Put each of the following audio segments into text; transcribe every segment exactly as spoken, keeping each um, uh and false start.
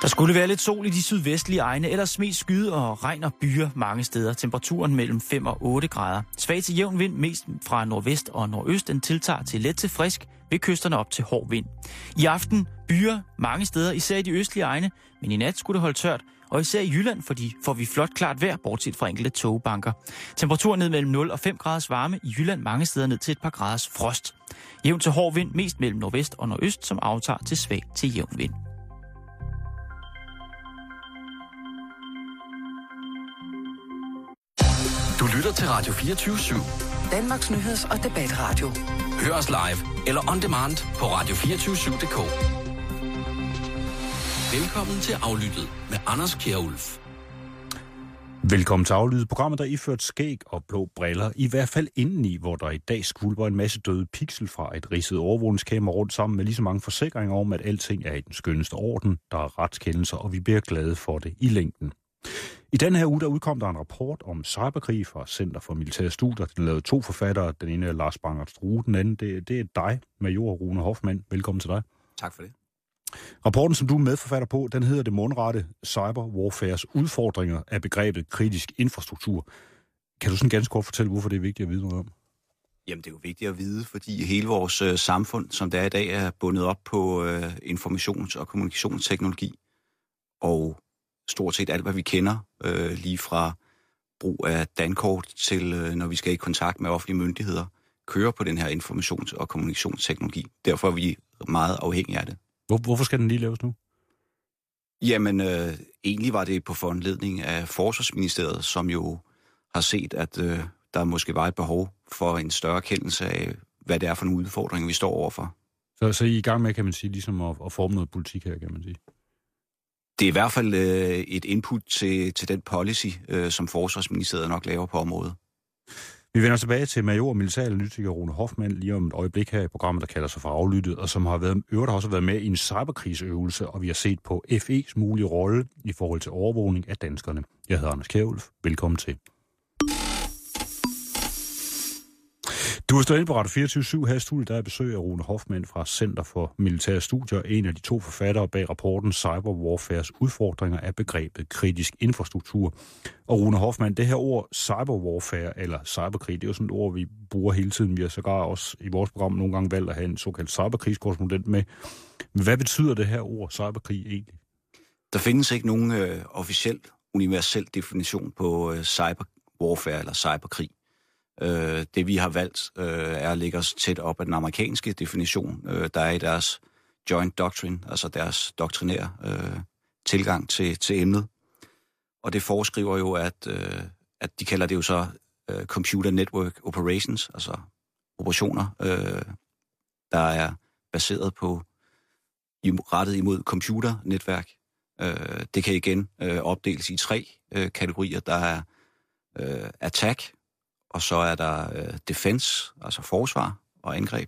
Der skulle være lidt sol i de sydvestlige egne, ellers mest skyde og regn og byer mange steder. Temperaturen mellem fem og otte grader. Svag til jævn vind, mest fra nordvest og nordøst. Den tiltager til let til frisk, ved kysterne op til hård vind. I aften byer mange steder, især i de østlige egne, men i nat skulle det holde tørt. Og især i Jylland, fordi får vi flot klart vejr, bortset fra enkelte togbanker. Temperaturen ned mellem nul og fem graders varme, i Jylland mange steder ned til et par graders frost. Jævn til hård vind, mest mellem nordvest og nordøst, som aftager til svag til jævn vind. Du lytter til Radio fireogtyve syv. Danmarks nyheds- og debatradio. Hør os live eller on demand på radio to fire syv punktum d k. Velkommen til Aflyttet med Anders Kjærulf. Velkommen til Aflyttet, programmet der iført skæg og blå briller, i hvert fald indeni, hvor der i dag skvulper en masse døde pixel fra et ridset overvågningskamera rundt sammen med lige så mange forsikringer om, at alting er i den skønneste orden, der er retskendelser, og vi bliver glade for det i længden. I den her uge, der udkom der en rapport om cyberkrig fra Center for Militære Studier. Den lavede to forfattere. Den ene er Lars Bangert-Strue, den anden det, det er dig, major Rune Hoffmann. Velkommen til dig. Tak for det. Rapporten, som du er medforfatter på, den hedder Det mundrette cyberwarfares udfordringer af begrebet kritisk infrastruktur. Kan du sådan ganske kort fortælle, hvorfor det er vigtigt at vide noget om? Jamen, det er jo vigtigt at vide, fordi hele vores øh, samfund, som det er i dag, er bundet op på øh, informations- og kommunikationsteknologi. Og stort set alt, hvad vi kender, øh, lige fra brug af dankort til, øh, når vi skal i kontakt med offentlige myndigheder, kører på den her informations- og kommunikationsteknologi. Derfor er vi meget afhængige af det. Hvor, hvorfor skal den lige laves nu? Jamen, øh, egentlig var det på foranledning af Forsvarsministeriet, som jo har set, at øh, der måske var et behov for en større kendelse af, hvad det er for nogle udfordringer, vi står overfor. Så, så I er i gang med, kan man sige, ligesom at, at forme noget politik her, kan man sige? Det er i hvert fald øh, et input til, til den policy, øh, som Forsvarsministeriet nok laver på området. Vi vender tilbage til major og militæranalytiker Rune Hoffmann lige om et øjeblik her i programmet, der kalder sig for Aflyttet, og som har været, øvrigt har også været med i en cyberkrigsøvelse, og vi har set på F E's mulige rolle i forhold til overvågning af danskerne. Jeg hedder Anders Kjærulf. Velkommen til. Du er stået ind på Radio fireogtyve syv her i studiet, der er besøg af Rune Hoffmann fra Center for Militære Studier, en af de to forfattere bag rapporten Cyberwarfares udfordringer af begrebet kritisk infrastruktur. Og Rune Hoffmann, det her ord cyberwarfare eller cyberkrig, det er jo sådan et ord, vi bruger hele tiden. Vi har sågar også i vores program nogle gange valgt at have en såkaldt cyberkrigskorrespondent med. Hvad betyder det her ord cyberkrig egentlig? Der findes ikke nogen øh, officiel, universel definition på øh, cyberwarfare eller cyberkrig. Øh, det vi har valgt øh, er at lægge os tæt op af den amerikanske definition, øh, der er i deres joint doctrine, altså deres doktrinære øh, tilgang til, til emnet. Og det foreskriver jo, at, øh, at de kalder det jo så øh, Computer Network Operations, altså operationer, øh, der er baseret på, rettet imod computernetværk. Øh, det kan igen øh, opdeles i tre øh, kategorier. Der er øh, attack, og så er der øh, defense, altså forsvar og angreb.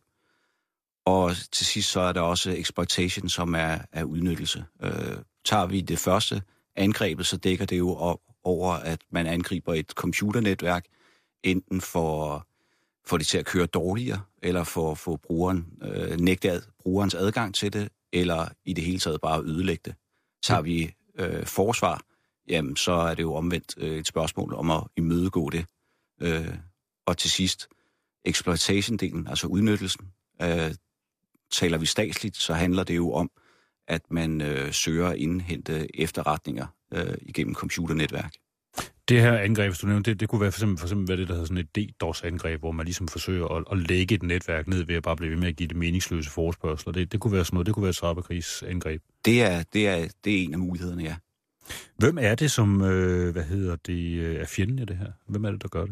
Og til sidst så er der også exploitation, som er, er udnyttelse. Øh, tager vi det første angrebet, så dækker det jo op over, at man angriber et computernetværk, enten for, for det til at køre dårligere, eller for at få brugeren, øh, nægte brugerens adgang til det, eller i det hele taget bare ødelægge det. Tager vi øh, forsvar, jamen så er det jo omvendt øh, et spørgsmål om at imødegå det. Øh, og til sidst, exploitation-delen, altså udnyttelsen, øh, taler vi statsligt, så handler det jo om, at man øh, søger at indhente efterretninger øh, igennem computernetværk. Det her angreb, du nævnte, det, det kunne være for eksempel, for eksempel være det, der hedder sådan et DDoS-angreb, hvor man ligesom forsøger at, at lægge et netværk ned ved at bare blive ved med at give det meningsløse forespørgsler. Det, det kunne være sådan noget, det kunne være et cyberkrigsangreb. Det er, det, er, det er en af mulighederne, ja. Hvem er det, som øh, hvad hedder det, er fjenden af det her? Hvem er det, der gør det?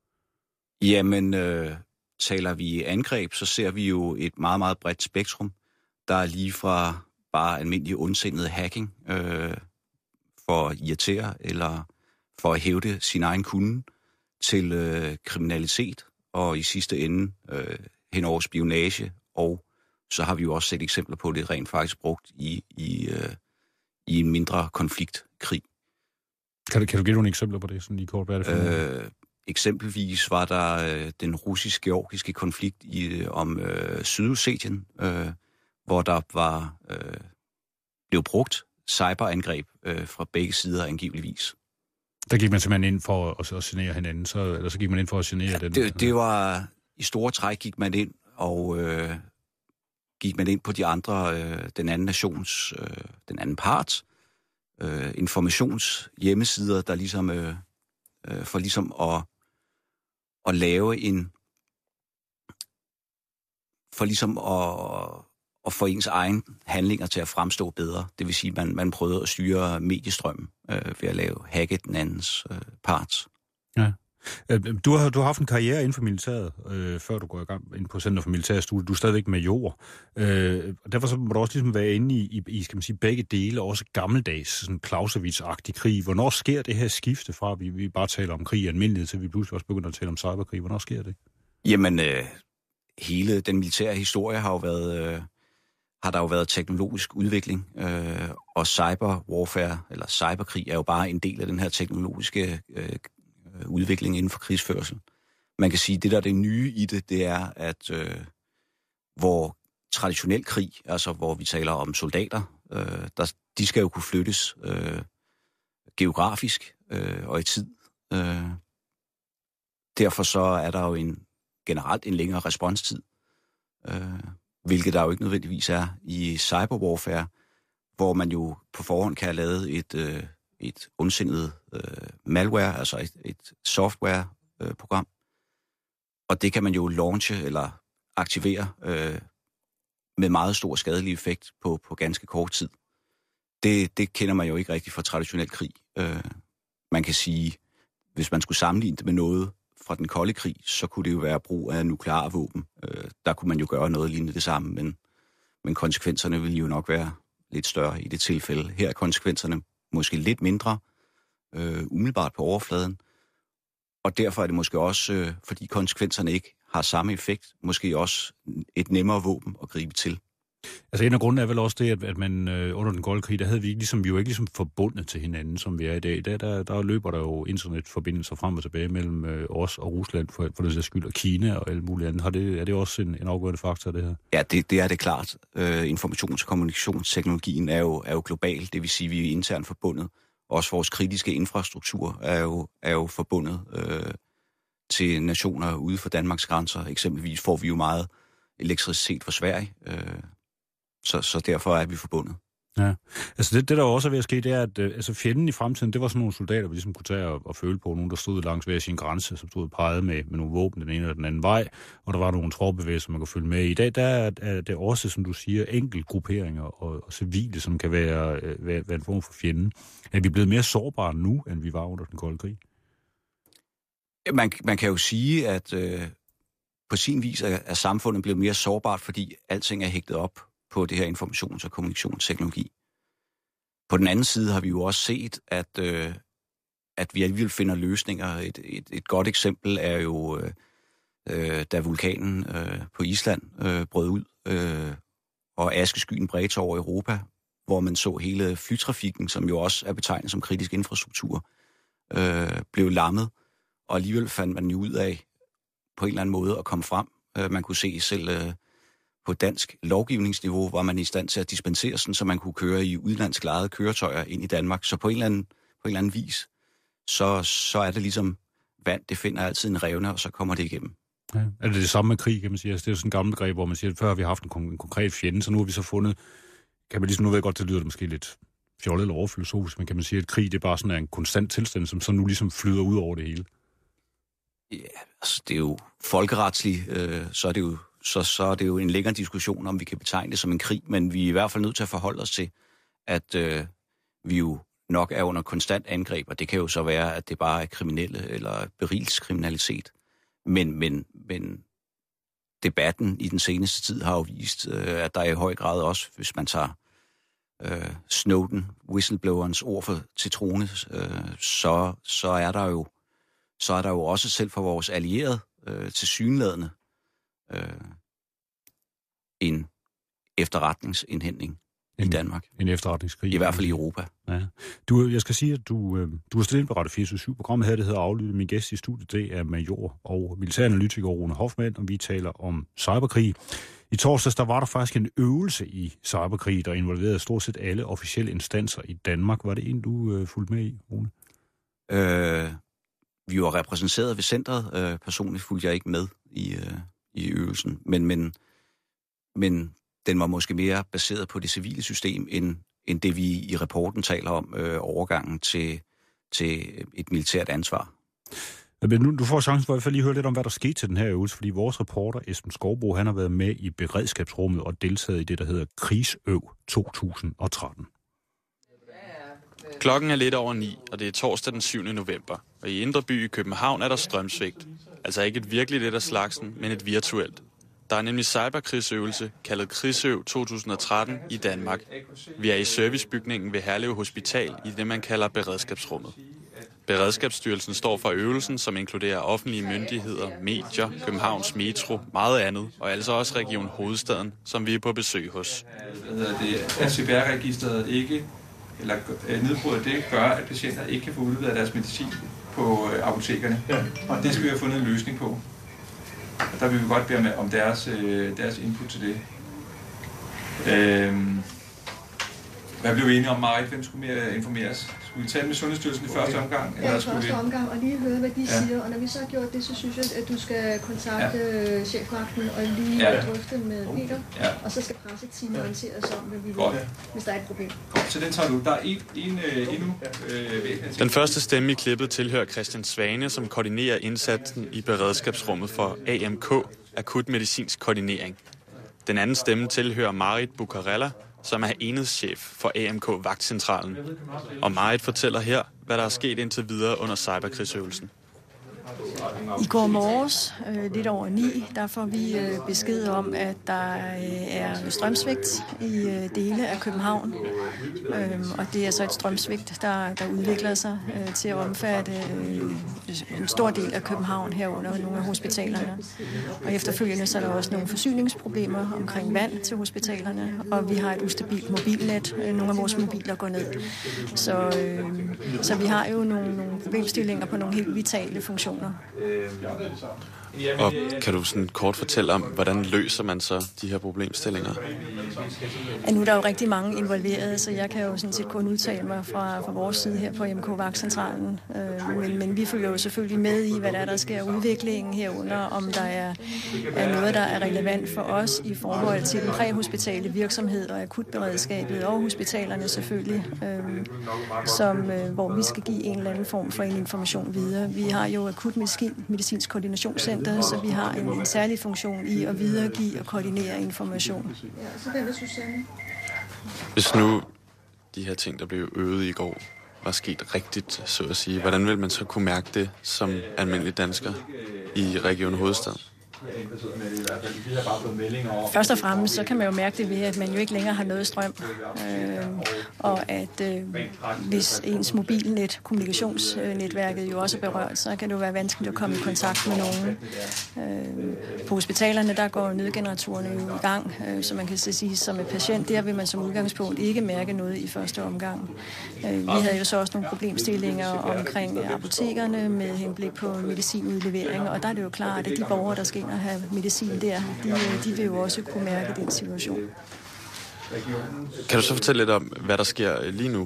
Jamen, øh, taler vi angreb, så ser vi jo et meget, meget bredt spektrum. Der er lige fra bare almindelig ondsindet hacking øh, for at irritere eller for at hævde sin egen kunde til øh, kriminalitet og i sidste ende øh, hen over spionage. Og så har vi jo også set eksempler på det rent faktisk brugt i, i, øh, i en mindre konfliktkrig. Kan du, kan du give nogle eksempler på det, sådan lige kort? Hvad er det for øh, eksempelvis var der øh, den russisk-georgiske konflikt i, om øh, Sydossetien, øh, hvor der var øh, blev brugt cyberangreb øh, fra begge sider angiveligvis. Der gik man simpelthen ind for at, at genere hinanden, så, eller så gik man ind for at genere ja, den? Det, det var, i store træk gik man ind, og øh, gik man ind på de andre, øh, den anden nations, øh, den anden part, øh, informationshjemmesider, der ligesom, øh, øh, for ligesom at, at lave en, for ligesom at, at få ens egen handlinger til at fremstå bedre. Det vil sige, at man, man prøvede at styre mediestrømmen øh, ved at lave hacke den andens øh, part. Ja. Du har, du har haft en karriere inden for militæret, øh, før du går i gang ind på Center for Militærstudier. Du er stadigvæk major. Øh, derfor så må du også ligesom være inde i, i skal man sige, begge dele, også gammeldags, sådan Clausewitz-agtig krig. Hvornår sker det her skifte fra, at vi, vi bare taler om krig i almindelighed, til vi pludselig også begynder at tale om cyberkrig? Hvornår sker det? Jamen, øh, hele den militære historie har jo været, øh, har der jo været teknologisk udvikling, øh, og cyberwarfare, eller cyberkrig, er jo bare en del af den her teknologiske øh, udvikling inden for krigsførsel. Man kan sige, at det der er det nye i det, det er, at øh, hvor traditionel krig, altså hvor vi taler om soldater, øh, der, de skal jo kunne flyttes øh, geografisk øh, og i tid. Øh, derfor så er der jo en generelt en længere responstid, øh, hvilket der jo ikke nødvendigvis er i cyberwarfare, hvor man jo på forhånd kan have lavet et, øh, et ondsindet øh, malware, altså et, et software-program, øh, og det kan man jo launche eller aktivere øh, med meget stor skadelig effekt på, på ganske kort tid. Det, det kender man jo ikke rigtig fra traditionel krig. Øh, man kan sige, hvis man skulle sammenligne det med noget fra den kolde krig, så kunne det jo være brug af nukleare våben. Øh, der kunne man jo gøre noget lignende det samme, men, men konsekvenserne ville jo nok være lidt større i det tilfælde. Her er konsekvenserne måske lidt mindre, øh, umiddelbart på overfladen, og derfor er det måske også, øh, fordi konsekvenserne ikke har samme effekt, måske også et nemmere våben at gribe til. Altså en af grunden er vel også det, at, at man øh, under den kolde krig, der havde vi, ikke ligesom, vi jo ikke ligesom forbundet til hinanden, som vi er i dag. Der, der, der løber der jo internetforbindelser frem og tilbage mellem øh, os og Rusland, for, for det skyld, og Kina og alt muligt andet. Har det, er det også en, en afgørende faktor, det her? Ja, det, det er det klart. Øh, informations- og kommunikationsteknologien er jo, er jo global, det vil sige, at vi er internt forbundet. Også vores kritiske infrastruktur er jo, er jo forbundet øh, til nationer ude for Danmarks grænser. Eksempelvis får vi jo meget elektricitet fra Sverige, øh, Så, så derfor er vi forbundet. Ja, altså det, det der også er ved at ske, det er, at altså fjenden i fremtiden, det var sådan nogle soldater, vi ligesom kunne tage og, og føle på. Nogen, der stod langs hver sin grænse, som stod peget med, med nogle våben den ene eller den anden vej, og der var nogle troppebevægelser, man kunne følge med i. I dag, der er, er det også, som du siger, enkeltgrupperinger og, og civile, som kan være, være, være en form for fjenden. Er vi blevet mere sårbare nu, end vi var under den kolde krig? Man, man kan jo sige, at øh, på sin vis er, er samfundet blevet mere sårbart, fordi alting er hægtet op på det her informations- og kommunikationsteknologi. På den anden side har vi jo også set, at, øh, at vi alligevel finder løsninger. Et, et, et godt eksempel er jo, øh, da vulkanen øh, på Island øh, brød ud, øh, og askeskyen bredte over Europa, hvor man så hele flytrafikken, som jo også er betegnet som kritisk infrastruktur, øh, blev lammet, og alligevel fandt man jo ud af på en eller anden måde at komme frem. Øh, man kunne se selv øh, på dansk lovgivningsniveau var man i stand til at dispensere sådan, så man kunne køre i udlandsk lejede køretøjer ind i Danmark. Så på en eller anden, på en eller anden vis, så, så er det ligesom vand, det finder altid en revne, og så kommer det igennem. Ja. Er det det samme med krig, kan man sige? Altså, det er jo sådan en gammel greb, hvor man siger, at før har vi haft en, kon- en konkret fjende, så nu har vi så fundet, kan man ligesom, nu ved jeg godt, det lyder det måske lidt fjollet eller overfilosofisk, men kan man sige, at krig, det er bare sådan en konstant tilstand, som så nu ligesom flyder ud over det hele? Ja, altså det er jo folkeretsligt, øh, så er det jo Så, så er det jo en længere diskussion, om vi kan betegne det som en krig, men vi er i hvert fald nødt til at forholde os til, at øh, vi jo nok er under konstant angreb, og det kan jo så være, at det bare er kriminelle eller berigelseskriminalitet. Men, men, men debatten i den seneste tid har jo vist, øh, at der i høj grad også, hvis man tager øh, Snowden, whistleblowerens ord for til trone, øh, så, så, er der jo, så er der jo også selv for vores allierede øh, tilsyneladende Øh, en efterretningsindhentning. en, i Danmark. En efterretningskrig. I hvert fald i Europa. Ja. Du, jeg skal sige, at du, du er stillet på Radio fireogtyve syv. Programmet her, det hedder Aflyttet. Min gæst i studiet, det er major og militæranalytiker Rune Hoffmann, og vi taler om cyberkrig. I torsdags, der var der faktisk en øvelse i cyberkrig, der involverede stort set alle officielle instanser i Danmark. Var det en, du øh, fulgte med i, Rune? Øh, vi var repræsenteret ved centret. Øh, personligt fulgte jeg ikke med i, øh, i øvelsen, men, men, men den var måske mere baseret på det civile system, end, end det vi i rapporten taler om, øh, overgangen til, til et militært ansvar. Men nu, du får chancen for i hvert fald lige høre lidt om, hvad der skete til den her øvelse, fordi vores reporter Esben Skovbro, han har været med i beredskabsrummet og deltaget i det, der hedder Krigsøv to tusind og tretten. Klokken er lidt over ni, og det er torsdag den syvende november, og i Indre By i København er der strømsvigt. Altså ikke et virkeligt et af slagsen, men et virtuelt. Der er nemlig cyberkrigsøvelse, kaldet Krigsøv to tusind og tretten i Danmark. Vi er i servicebygningen ved Herlev Hospital i det, man kalder beredskabsrummet. Beredskabsstyrelsen står for øvelsen, som inkluderer offentlige myndigheder, medier, Københavns Metro, meget andet, og altså også Region Hovedstaden, som vi er på besøg hos. At C P R-registeret ikke, eller nedbruddet det, gør, at patienter ikke kan få udleveret deres medicin på apotekerne. Og det skal vi have fundet en løsning på. Og der vil vi godt bede om deres, deres input til det. Øhm, hvad blev vi enige om, Marit? Hvem skulle mere informeres? Skulle vi tale med Sundhedsstyrelsen i første omgang? Ja, i første vi... omgang, og lige høre, hvad de ja. siger. Og når vi så har gjort det, så synes jeg, at du skal kontakte ja. chefvagten og lige ja. drøfte med Peter. Ja. Og så skal presseteamet ja. orienteres om, hvad vi vil, hvis der er et problem. Godt, så den tager du. Der er en, en øh, endnu øh, væsentlig. Den første stemme i klippet tilhører Christian Svane, som koordinerer indsatsen i beredskabsrummet for A M K, Akut Medicinsk Koordinering. Den anden stemme tilhører Marit Bucarella, som er enhedschef for A M K Vagtcentralen. Og Marit fortæller her, hvad der er sket indtil videre under cyberkrigsøvelsen. I går morges, øh, lidt over ni, der får vi øh, besked om, at der øh, er strømsvigt i øh, dele af København. Øh, og det er så et strømsvigt, der, der udvikler sig øh, til at omfatte øh, en stor del af København herunder nogle af hospitalerne. Og efterfølgende så er der også nogle forsyningsproblemer omkring vand til hospitalerne, og vi har et ustabilt mobilnet. Nogle af vores mobiler går ned. Så, øh, så vi har jo nogle, nogle problemstillinger på nogle helt vitale funktioner. Og kan du sådan kort fortælle om, hvordan løser man så de her problemstillinger? Ja, nu er der jo rigtig mange involveret, så jeg kan jo sådan set kun udtale mig fra, fra vores side her på A M K Vagtcentralen. Øh, men, men vi følger jo selvfølgelig med i, hvad der, er, der sker udviklingen herunder, om der er, er noget, der er relevant for os i forhold til den præhospitale virksomhed og akutberedskabet og hospitalerne selvfølgelig, øh, som, øh, hvor vi skal give en eller anden form for en information videre. Vi har jo akut medicinsk koordinationscenter, så vi har en, en særlig funktion i at videregive og koordinere information. Ja, så hvem er Susanne? Hvis nu de her ting, der blev øvet i går, var sket rigtigt, så at sige, hvordan vil man så kunne mærke det som almindelig dansker i Region Hovedstaden? Først og fremmest så kan man jo mærke det ved, at man jo ikke længere har noget strøm, øh, og at øh, hvis ens mobilnet, kommunikationsnetværket jo også er berørt, så kan det jo være vanskeligt at komme i kontakt med nogen. Øh, på hospitalerne, der går nødgeneratorerne jo i gang, øh, så man kan sige, som en patient, der vil man som udgangspunkt ikke mærke noget i første omgang. Øh, vi havde jo så også nogle problemstillinger omkring apotekerne med henblik på medicinudlevering, og der er det jo klart, at de borgere, der skal ind og have medicin der, de, de vil jo også kunne mærke den situation. Kan du så fortælle lidt om, hvad der sker lige nu?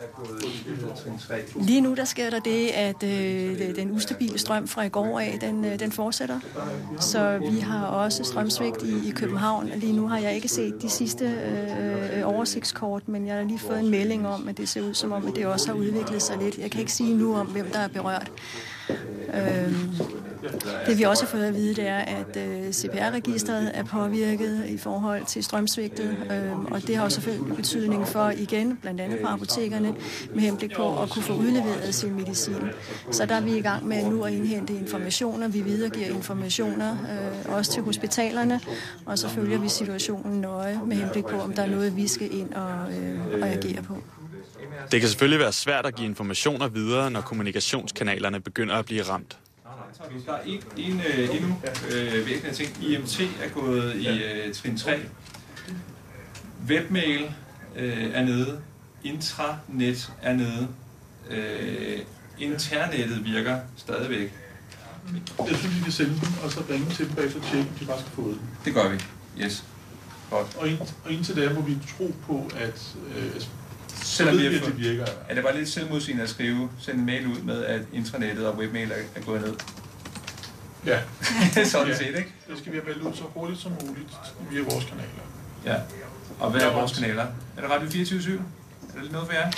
Lige nu der sker der det, at øh, den ustabile strøm fra i går af, den, øh, den fortsætter. Så vi har også strømsvigt i, i København. Lige nu har jeg ikke set de sidste øh, oversigtskort, men jeg har lige fået en melding om, at det ser ud som om, at det også har udviklet sig lidt. Jeg kan ikke sige nu om, hvem der er berørt. Øh, Det vi også har fået at vide, det er, at øh, C P R-registeret er påvirket i forhold til strømsvigtet, øh, og det har også selvfølgelig betydning for, igen, blandt andet på apotekerne, med henblik på at kunne få udleveret sin medicin. Så der er vi i gang med nu at indhente informationer. Vi videregiver informationer øh, også til hospitalerne, og så følger vi situationen nøje med henblik på, om der er noget, vi skal ind og, øh, og agere på. Det kan selvfølgelig være svært at give informationer videre, når kommunikationskanalerne begynder at blive ramt. Der er en, en øh, endnu øh, væsentlig ting. I M T er gået i øh, trin tre. Webmail øh, er nede. Intranet er nede. Øh, internettet virker stadigvæk. Jeg synes, vi kan sende dem, og så ringe til dem bagefter og tjekke, om de bare skal få det. Det gør vi. Yes. Godt. Og, ind, og indtil der må vi tro på, at øh, selvom vi at det virker. Er det bare lidt selvmodsigende at skrive, sende en mail ud med, at intranettet og webmail er, er gået ned? Ja. Sådan ja. set, ikke? Det skal vi have meldt ud så hurtigt som muligt via vores kanaler. Ja. Og hvad er vores kanaler? Er det Radio fireogtyve syv? Er det noget for jer?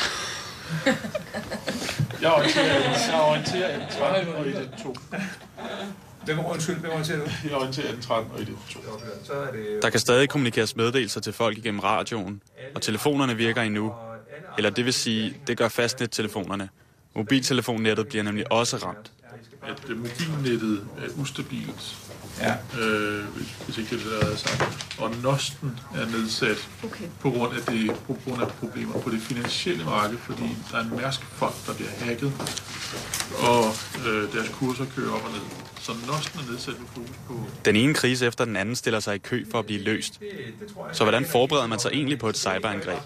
Jeg orienterer, jeg orienterer atten tretten og et et to. Hvem undskyld, hvem orienterer du? Jeg orienterer atten tretten og et et to. Der kan stadig kommunikeres meddelelser til folk igennem radioen, og telefonerne virker endnu. Eller det vil sige, det gør fastnettelefonerne. Mobiltelefonnettet bliver nemlig også ramt. At mobilnettet er ustabilt. Ja. Øh, hvis ikke det er det, der er sagt. Og nosten er nedsat okay. på grund af det, på grund af problemer på det finansielle marked, fordi der er en mærsk fond, der bliver hacket, og øh, deres kurser kører op og ned. Så nosten er nedsat med fokus på... Den ene krise efter den anden stiller sig i kø for at blive løst. Så hvordan forbereder man sig egentlig på et cyberangreb?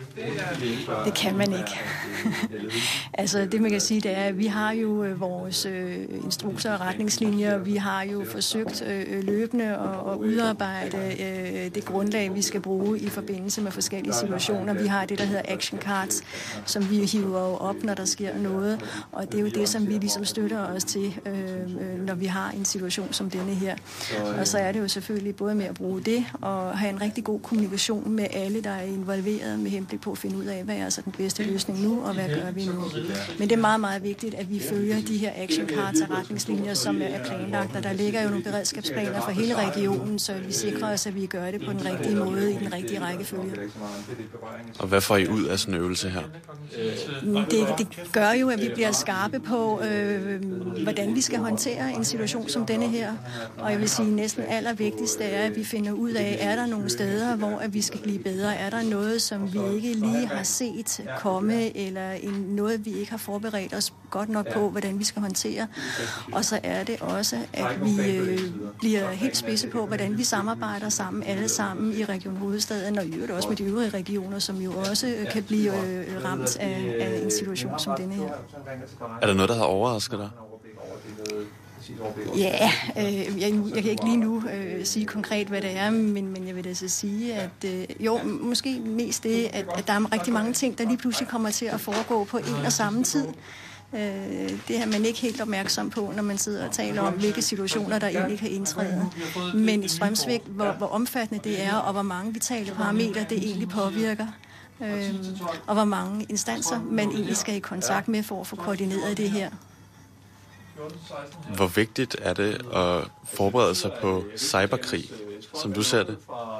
Det kan man ikke. Altså det man kan sige, det er, at vi har jo vores øh, instrukser og retningslinjer. Vi har jo forsøgt øh, løbende at, at udarbejde øh, det grundlag, vi skal bruge i forbindelse med forskellige situationer. Vi har det, der hedder action cards, som vi hiver op, når der sker noget. Og det er jo det, som vi ligesom støtter os til, øh, når vi har en situation som denne her. Og så er det jo selvfølgelig både med at bruge det og have en rigtig god kommunikation med alle, der er involveret med henblik på at finde ud af, hvad er altså den bedste løsning nu, og hvad gør vi nu. Men det er meget, meget vigtigt, at vi følger de her action cards og retningslinjer, som er planlagt, og der ligger jo nogle beredskabsplaner for hele regionen, så vi sikrer os, at vi gør det på den rigtige måde, i den rigtige rækkefølge. Og hvad får I ud af sådan en øvelse her? Det, det gør jo, at vi bliver skarpe på, øh, hvordan vi skal håndtere en situation som denne her. Og jeg vil sige, næsten allervigtigst er, at vi finder ud af, er der nogle steder, hvor at vi skal blive bedre? Er der noget, som vi ikke lige har set komme, eller en, noget, vi ikke har forberedt os godt nok på, hvordan vi skal håndtere? Og så er det også, at vi øh, bliver helt spidse på, hvordan vi samarbejder sammen, alle sammen i Region Hovedstaden, og i øvrigt også med de øvrige regioner, som jo også kan blive øh, ramt af, af en situation som denne her. Er der noget, der har overrasket dig? Ja, øh, jeg, jeg kan ikke lige nu øh, sige konkret, hvad det er, men, men jeg vil da så sige, at øh, jo, måske mest det, at, at der er rigtig mange ting, der lige pludselig kommer til at foregå på en og samme tid. Øh, det er man ikke helt opmærksom på, når man sidder og taler om, hvilke situationer, der egentlig kan indtræde. Men et strømsvigt, hvor, hvor omfattende det er, og hvor mange vitale parametre det egentlig påvirker. Øh, og hvor mange instanser man egentlig skal i kontakt med for at få koordineret det her. Hvor vigtigt er det at forberede sig på cyberkrig, som du ser det?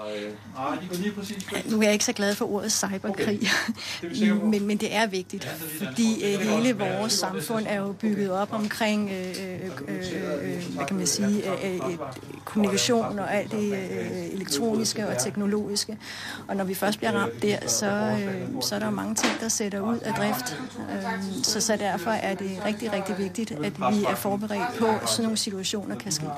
Nu er jeg ikke så glad for ordet cyberkrig, men, men det er vigtigt, fordi øh, hele vores samfund er jo bygget op omkring øh, øh, hvad kan man sige, øh, øh, kommunikation og alt det øh, elektroniske og teknologiske. Og når vi først bliver ramt der, så, øh, så er der mange ting, der sætter ud af drift. Øh, så, så derfor er det rigtig, rigtig vigtigt, at vi er forberedt på, at sådan nogle situationer kan ske.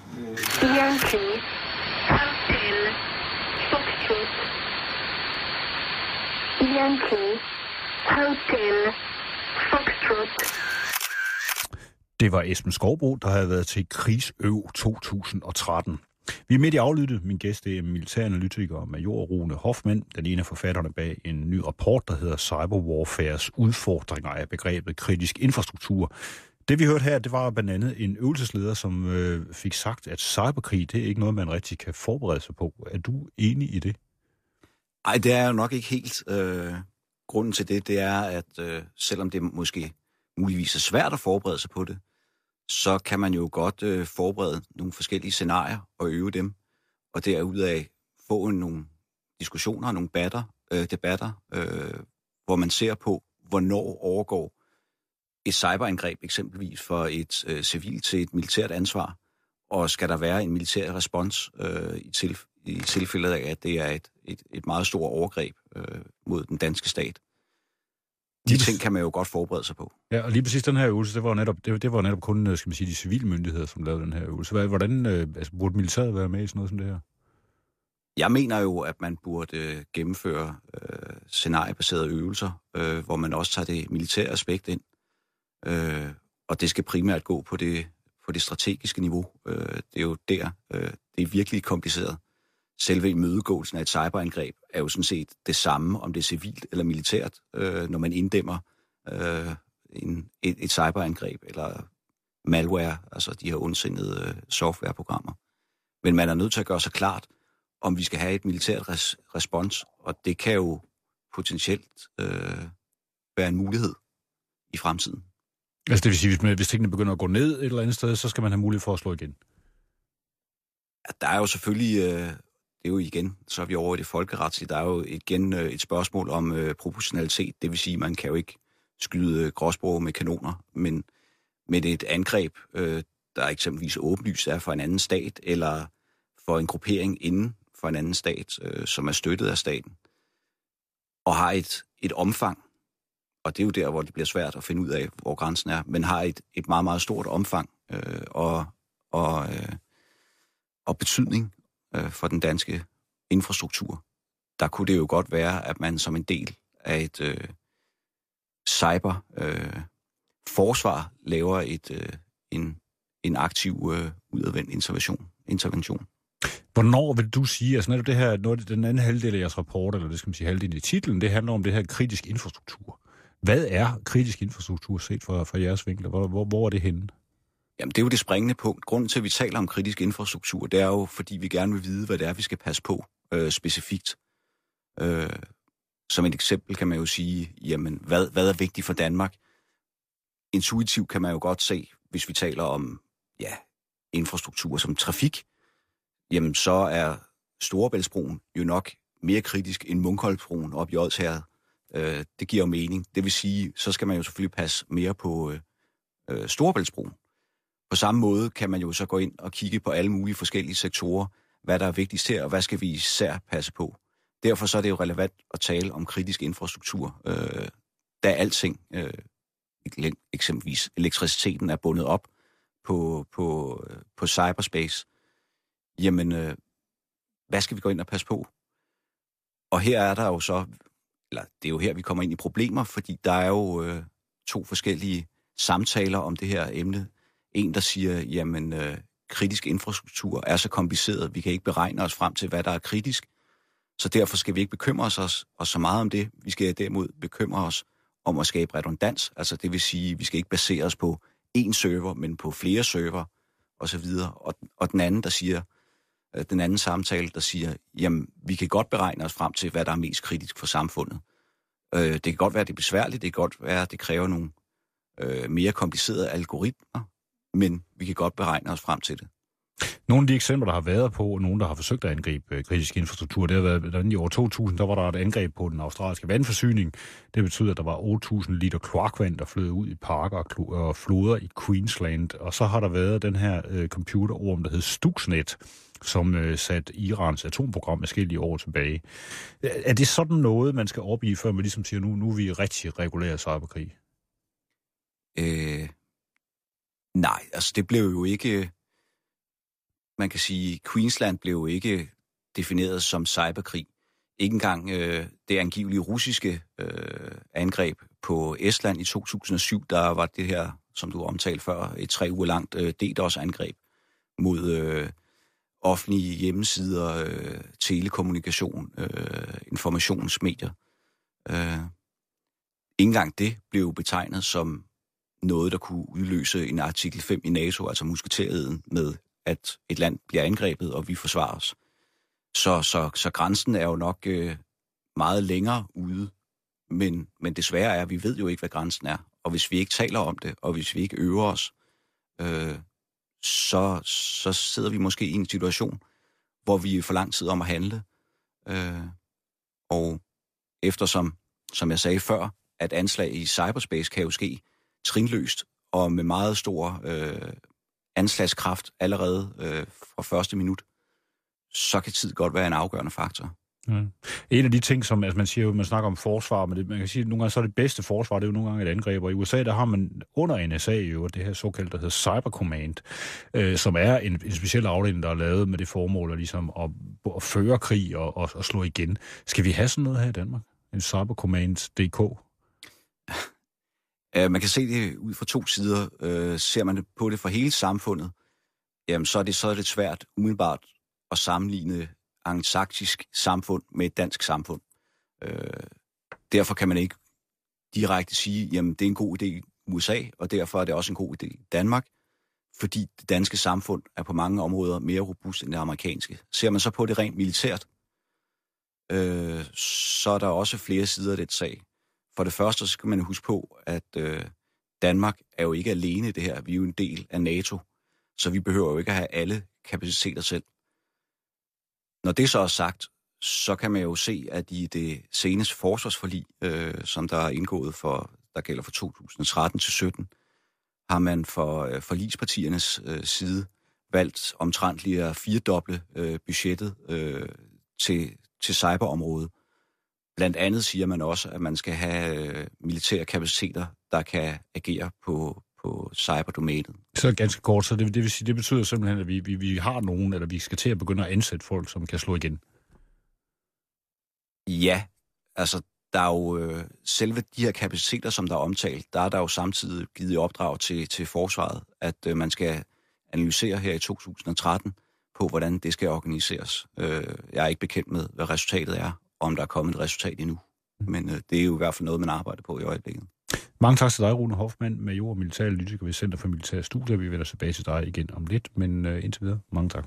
Hotel Foxtrot. Yankee Hotel Foxtrot. Det var Esben Skovbro, der havde været til Krigsøv to tusind og tretten. Vi er midt i aflyttet. Min gæst er militæranalytiker Major Rune Hoffmann, den ene af forfatterne bag en ny rapport, der hedder Cyberwarfares udfordringer af begrebet kritisk infrastruktur. Det vi hørte her, det var blandt andet en øvelsesleder, som øh, fik sagt, at cyberkrig, det er ikke noget, man rigtig kan forberede sig på. Er du enig i det? Nej, det er jo nok ikke helt. Øh, grunden til det, det er, at øh, selvom det måske muligvis er svært at forberede sig på det, så kan man jo godt øh, forberede nogle forskellige scenarier og øve dem, og derudaf få nogle diskussioner, nogle batter, øh, debatter, øh, hvor man ser på, hvornår overgår et cyberangreb eksempelvis for et øh, civilt til et militært ansvar, og skal der være en militær respons øh, i, til, i tilfældet af, at det er et, et, et meget stort overgreb øh, mod den danske stat. De ting kan man jo godt forberede sig på. Ja, og lige præcis den her øvelse, det var netop, det, det var netop kun, skal man sige, de civile myndigheder, som lavede den her øvelse. Hvordan øh, altså, burde militæret være med i sådan noget som det her? Jeg mener jo, at man burde øh, gennemføre øh, scenariebaserede øvelser, øh, hvor man også tager det militære aspekt ind. Øh, og det skal primært gå på det, på det strategiske niveau. Øh, det er jo der, øh, det er virkelig kompliceret. Selve imødegåelsen af et cyberangreb er jo sådan set det samme, om det er civilt eller militært, øh, når man inddæmmer øh, en, et, et cyberangreb eller malware, altså de her ondsindede øh, softwareprogrammer. Men man er nødt til at gøre sig klart, om vi skal have et militært res- respons, og det kan jo potentielt øh, være en mulighed i fremtiden. Altså det vil sige, hvis, man, hvis tingene begynder at gå ned et eller andet sted, så skal man have mulighed for at slå igen? Ja, der er jo selvfølgelig, øh, det er jo igen, så er vi over i det folkeretslige, der er jo igen øh, et spørgsmål om øh, proportionalitet, det vil sige, man kan jo ikke skyde øh, gråsbog med kanoner, men med et angreb, øh, der eksempelvis åbenlyst er for en anden stat, eller for en gruppering inden for en anden stat, øh, som er støttet af staten, og har et, et omfang, og det er jo der, hvor det bliver svært at finde ud af, hvor grænsen er, men har et, et meget, meget stort omfang øh, og, og, øh, og betydning øh, for den danske infrastruktur. Der kunne det jo godt være, at man som en del af et øh, cyber øh, forsvar laver et, øh, en, en aktiv øh, udadvendt intervention. intervention. Hvornår vil du sige, altså netop det her, noget, den anden halvdel af jeres rapport, eller det skal man sige halvdelen i titlen, det handler om det her kritisk infrastruktur. Hvad er kritisk infrastruktur set fra, fra jeres vinkel? Hvor, hvor, hvor er det henne? Jamen, det er jo det springende punkt. Grunden til, at vi taler om kritisk infrastruktur, det er jo, fordi vi gerne vil vide, hvad det er, vi skal passe på øh, specifikt. Øh, som et eksempel kan man jo sige, jamen, hvad, hvad er vigtigt for Danmark? Intuitivt kan man jo godt se, hvis vi taler om ja, infrastruktur som trafik, jamen så er Storebæltsbroen jo nok mere kritisk end Munkholmsbroen op i Odsherred. Øh, det giver jo mening. Det vil sige, så skal man jo selvfølgelig passe mere på øh, Storebæltsbroen. På samme måde kan man jo så gå ind og kigge på alle mulige forskellige sektorer, hvad der er vigtigst her, og hvad skal vi især passe på. Derfor så er det jo relevant at tale om kritisk infrastruktur, øh, da alting, øh, eksempelvis elektriciteten, er bundet op på, på, på cyberspace. Jamen, øh, hvad skal vi gå ind og passe på? Og her er der jo så, eller det er jo her, vi kommer ind i problemer, fordi der er jo øh, to forskellige samtaler om det her emne. En, der siger, jamen, øh, kritisk infrastruktur er så kompliceret, vi kan ikke beregne os frem til, hvad der er kritisk, så derfor skal vi ikke bekymre os, os så meget om det. Vi skal derimod bekymre os om at skabe redundans, altså det vil sige, vi skal ikke basere os på én server, men på flere server, og så videre. Og, og den anden, der siger, den anden samtale, der siger, jamen, vi kan godt beregne os frem til, hvad der er mest kritisk for samfundet. Øh, det kan godt være, det er besværligt, det kan godt være, det kræver nogle øh, mere komplicerede algoritmer, men vi kan godt beregne os frem til det. Nogle af de eksempler, der har været på, og nogen, der har forsøgt at angribe kritisk infrastruktur, det har været, i år to tusind, der var der et angreb på den australske vandforsyning. Det betyder, at der var otte tusind liter kloakvand, der flød ud i parker og floder i Queensland. Og så har der været den her øh, computerorm, der hed Stuxnet, som øh, satte Irans atomprogram forskellige år tilbage. Er det sådan noget, man skal op i, før man ligesom siger, nu, nu er vi rigtig regulære cyberkrig? Øh, nej, altså det blev jo ikke... Man kan sige, Queensland blev jo ikke defineret som cyberkrig. Ikke engang øh, det angivelige russiske øh, angreb på Estland i to tusind og syv, der var det her, som du omtalte før, et tre uger langt øh, DDoS-angreb mod øh, offentlige hjemmesider, øh, telekommunikation, øh, informationsmedier. Øh, ikke engang det blev betegnet som noget, der kunne udløse en artikel fem i NATO, altså musketereden med, at et land bliver angrebet, og vi forsvarer os. Så, så, så grænsen er jo nok øh, meget længere ude, men, men desværre er, at vi ved jo ikke, hvad grænsen er. Og hvis vi ikke taler om det, og hvis vi ikke øver os, øh, så, så sidder vi måske i en situation, hvor vi er for lang tid om at handle. Øh, og eftersom, som jeg sagde før, at anslag i cyberspace kan jo ske trinløst, og med meget stor øh, anslagskraft allerede øh, fra første minut, så kan tid godt være en afgørende faktor. Ja. En af de ting, som altså man siger jo, man snakker om forsvar, men det, man kan sige, at nogle gange så er det bedste forsvar, det er jo nogle gange et angreb, og i U S A, der har man under N S A jo det her såkaldte, der hedder Cyber Command, øh, som er en, en speciel afdeling, der er lavet med det formål at, ligesom at, at føre krig og, og, og slå igen. Skal vi have sådan noget her i Danmark? en cybercommand punktum d k? Man kan se det ud fra to sider. Øh, ser man på det for hele samfundet, jamen så er det så er det svært umiddelbart at sammenligne angelsaksisk samfund med et dansk samfund. Øh, derfor kan man ikke direkte sige, jamen det er en god idé i U S A, og derfor er det også en god idé i Danmark, fordi det danske samfund er på mange områder mere robust end det amerikanske. Ser man så på det rent militært, øh, så er der også flere sider af det sag. For det første, så skal man huske på, at øh, Danmark er jo ikke alene i det her. Vi er jo en del af NATO, så vi behøver jo ikke at have alle kapaciteter selv. Når det så er sagt, så kan man jo se, at i det seneste forsvarsforlig, øh, som der er indgået for, der gælder for to tusind og tretten til sytten, har man for øh, forligspartiernes øh, side valgt omtrent lige at firedoble øh, budgettet øh, til, til cyberområdet. Blandt andet siger man også, at man skal have øh, militære kapaciteter, der kan agere på, på cyberdomænet. Så ganske kort, så det, det vil sige, det betyder simpelthen, at vi, vi, vi har nogen, eller vi skal til at begynde at ansætte folk, som kan slå igen? Ja, altså der er jo øh, selve de her kapaciteter, som der er omtalt, der er der jo samtidig givet i opdrag til, til forsvaret, at øh, man skal analysere her i to tusind og tretten på, hvordan det skal organiseres. Øh, jeg er ikke bekendt med, hvad resultatet er, om der er kommet et resultat endnu. Men øh, det er jo i hvert fald noget, man arbejder på i øjeblikket. Mange tak til dig, Rune Hoffmann, major og militær analytiker ved Center for Militære Studier. Vi vender tilbage til dig igen om lidt, men øh, indtil videre, mange tak.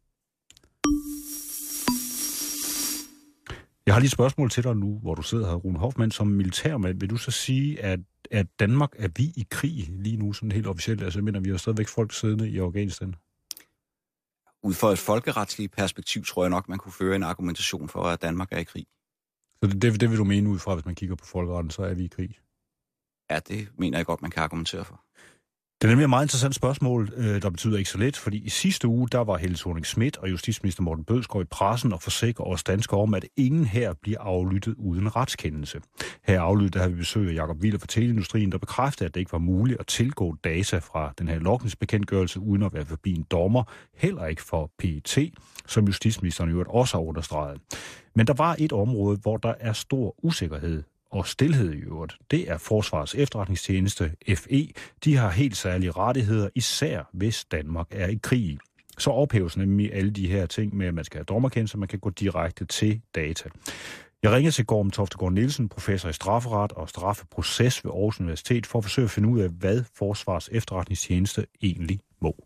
Jeg har lige et spørgsmål til dig nu, hvor du sidder her, Rune Hoffmann, som militærmand. Vil du så sige, at, at Danmark er vi i krig lige nu, sådan helt officielt? Altså, jeg mener, vi har stadigvæk folk siddende i Afghanistan. Ud fra et folkeretsligt perspektiv, tror jeg nok, man kunne føre en argumentation for, at Danmark er i krig. Så det, det, det vil du mene ud fra, hvis man kigger på folkeretten, så er vi i krig? Ja, det mener jeg godt, man kan argumentere for. Det er nemlig et meget interessant spørgsmål, der betyder ikke så lidt, fordi i sidste uge, der var Helle Thorning-Schmidt og justitsminister Morten Bødskov i pressen og forsikrer os danskere om, at ingen her bliver aflyttet uden retskendelse. Her aflyttet har vi besøg af Jakob Willer fra Teleindustrien, der bekræftede, at det ikke var muligt at tilgå data fra den her logningsbekendtgørelse uden at være forbi en dommer, heller ikke for P E T, som justitsministeren i øvrigt også har understreget. Men der var et område, hvor der er stor usikkerhed og stilhed i øvrigt. Det er Forsvarets Efterretningstjeneste, F E. De har helt særlige rettigheder, især hvis Danmark er i krig. Så ophæves nemlig alle de her ting med, at man skal have dommerkendelse, man kan gå direkte til data. Jeg ringer til Gorm Toftegaard Nielsen, professor i strafferet og straffeproces ved Aarhus Universitet, for at forsøge at finde ud af, hvad Forsvarets Efterretningstjeneste egentlig må.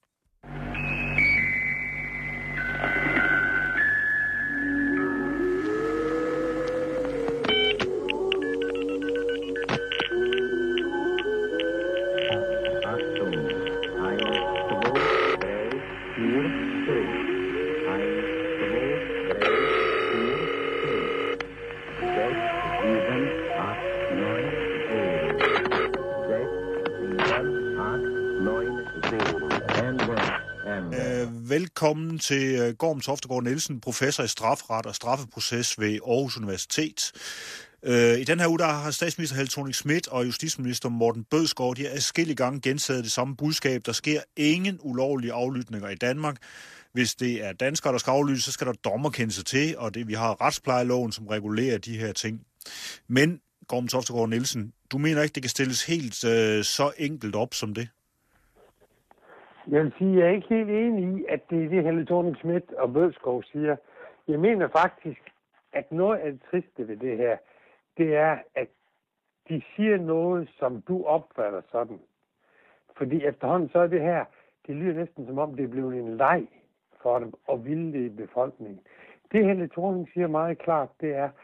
Velkommen til uh, Gorm Toftegaard Nielsen, professor i strafferet og straffeproces ved Aarhus Universitet. Uh, I den her uge der har statsminister Helle Thorning-Schmidt og justitsminister Morten Bødskov de har adskillige gange gentaget det samme budskab. Der sker ingen ulovlige aflytninger i Danmark. Hvis det er danskere, der skal aflyttes, så skal der dommerkendelse til, og det vi har retsplejeloven, som regulerer de her ting. Men, Gorm Toftegaard Nielsen, du mener ikke, det kan stilles helt uh, så enkelt op som det? Jeg vil sige, at jeg er ikke helt enig i, at det er det, Helle Thorning-Schmidt og Bødskov siger. Jeg mener faktisk, at noget af det triste ved det her, det er, at de siger noget, som du opfatter sådan. Fordi efterhånden så er det her, det lyder næsten som om, det er blevet en leg for dem at vildlede befolkningen. Det Helle Thorning siger meget klart, det er,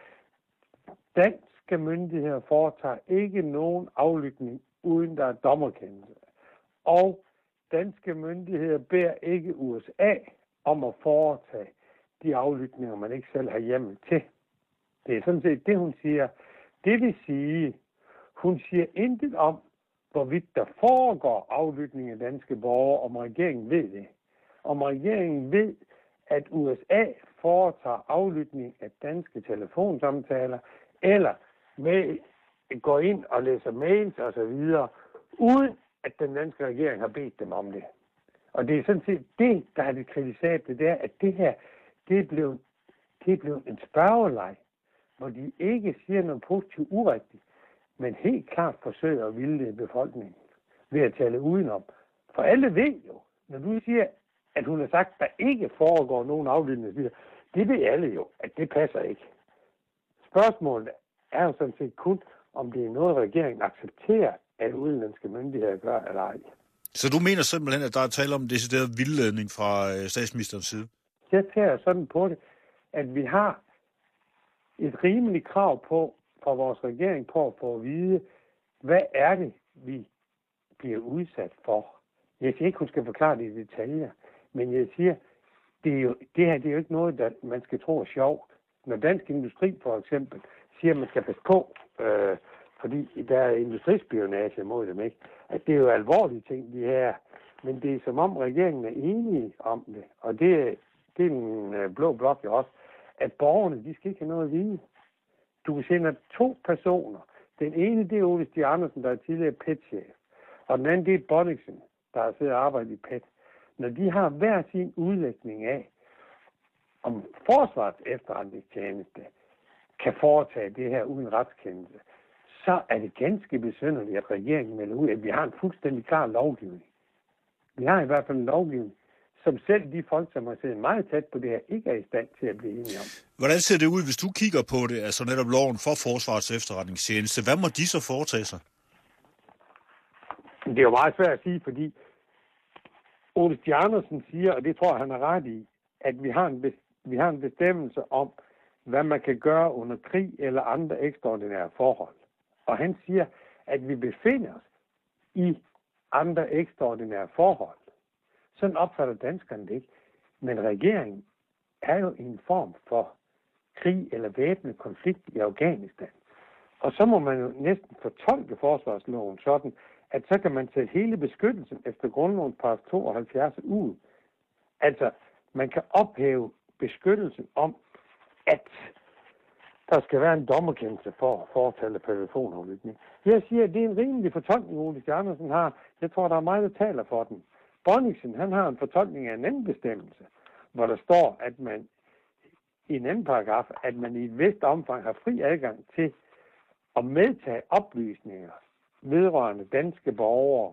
danske myndigheder foretager ikke nogen aflytning, uden der er dommerkendelse. Og danske myndigheder beder ikke U S A om at foretage de aflytninger, man ikke selv har hjemmel til. Det er sådan set det, hun siger. Det vil sige, hun siger intet om, hvorvidt der foregår aflytning af danske borgere, om regeringen ved det. Om regeringen ved, at U S A foretager aflytning af danske telefonsamtaler, eller med går ind og læser mails osv., uden at den danske regering har bedt dem om det. Og det er sådan set det, der er det kritisable, det er, at det her, det er blevet, det er blevet en spørgeleg, hvor de ikke siger noget positivt urigtigt, men helt klart forsøger at vildlede befolkningen ved at tale udenom. For alle ved jo, når du siger, at hun har sagt, at der ikke foregår nogen aflytning, det ved alle jo, at det passer ikke. Spørgsmålet er jo sådan set kun, om det er noget, regeringen accepterer, at udenlandske myndigheder gør eller ej. Så du mener simpelthen, at der er tale om en decideret vildledning fra statsministerens side? Jeg tager sådan på det, at vi har et rimeligt krav på fra vores regering på at få at vide, hvad er det, vi bliver udsat for. Jeg siger ikke, hun skal forklare det i detaljer, men jeg siger, det, er jo, det her det er jo ikke noget, der man skal tro er sjovt. Når Dansk Industri for eksempel siger, at man skal passe på, øh, fordi der er industrispionage mod dem, ikke? At det er jo alvorlige ting, de her. Men det er som om regeringen er enige om det, og det, det er en øh, blå blok jo også, at borgerne, de skal ikke have noget at vide. Du sender to personer. Den ene, det er Ole Stig Andersen, der er tidligere P E T-chef. Og den anden, det er Bonniksen, der har siddet og arbejdet i P E T. Når de har hver sin udlægning af, om Forsvarets efterretningstjeneste kan foretage det her uden retskendelse, så er det ganske besynderligt, at regeringen melder ud, at vi har en fuldstændig klar lovgivning. Vi har i hvert fald en lovgivning, som selv de folk, som har siddet meget tæt på det her, ikke er i stand til at blive enige om. Hvordan ser det ud, hvis du kigger på det, altså netop loven for Forsvarets efterretningstjeneste? Hvad må de så foretage sig? Det er jo meget svært at sige, fordi Ole Stig Andersen siger, og det tror jeg, han er ret i, at vi har en, vi har en bestemmelse om, hvad man kan gøre under krig eller andre ekstraordinære forhold. Og han siger, at vi befinder os i andre ekstraordinære forhold. Sådan opfatter danskerne det ikke. Men regeringen er jo en form for krig eller væbnet konflikt i Afghanistan. Og så må man jo næsten fortolke forsvarsloven sådan, at så kan man sætte hele beskyttelsen efter grundlovens paragraf tooghalvfjerds ud. Altså, man kan ophæve beskyttelsen om, at der skal være en dommerkendelse for at foretage telefonaflytning. Jeg siger, at det er en rimelig fortolkning, Ole Stig Andersen har. Jeg tror, der er meget, der taler for den. Bonniksen, han har en fortolkning af en anden bestemmelse, hvor der står, at man i en anden paragraf, at man i et vist omfang har fri adgang til at medtage oplysninger vedrørende danske borgere.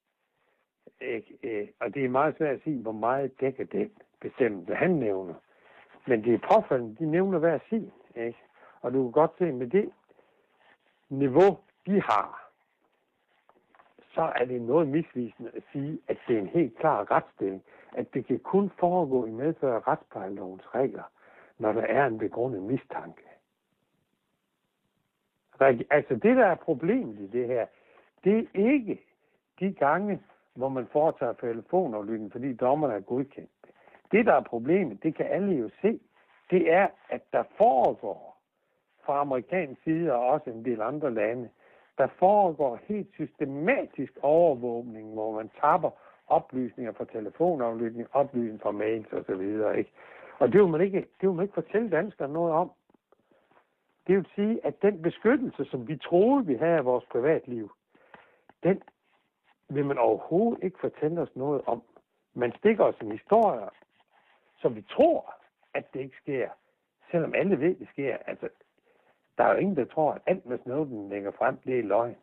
Og det er meget svært at sige, hvor meget dækker den bestemmelse, han nævner. Men det er påfaldende, de nævner hver sin, ikke? Og du kan godt se, med det niveau, de har, så er det noget misvisende at sige, at det er en helt klar retsstilling, at det kan kun foregå i medfør af retsplejelovens regler, når der er en begrundet mistanke. Altså det, der er problemet i det her, det er ikke de gange, hvor man foretager telefonaflytning, fordi dommerne er godkendt. Det, der er problemet, det kan alle jo se, det er, at der foregår fra amerikansk side og også en del andre lande, der foregår helt systematisk overvågning, hvor man tapper oplysninger fra telefonaflytning, oplysninger fra mails osv. Ikke? Og det vil man ikke, det vil man ikke fortælle danskerne noget om. Det vil sige, at den beskyttelse, som vi troede, vi havde af vores privatliv, den vil man overhovedet ikke fortælle os noget om. Man stikker os en historie, som vi tror, at det ikke sker, selvom alle ved, det sker. Altså, der er jo ingen, der tror, at alt, hvad Snowden lægger frem, det er løgn.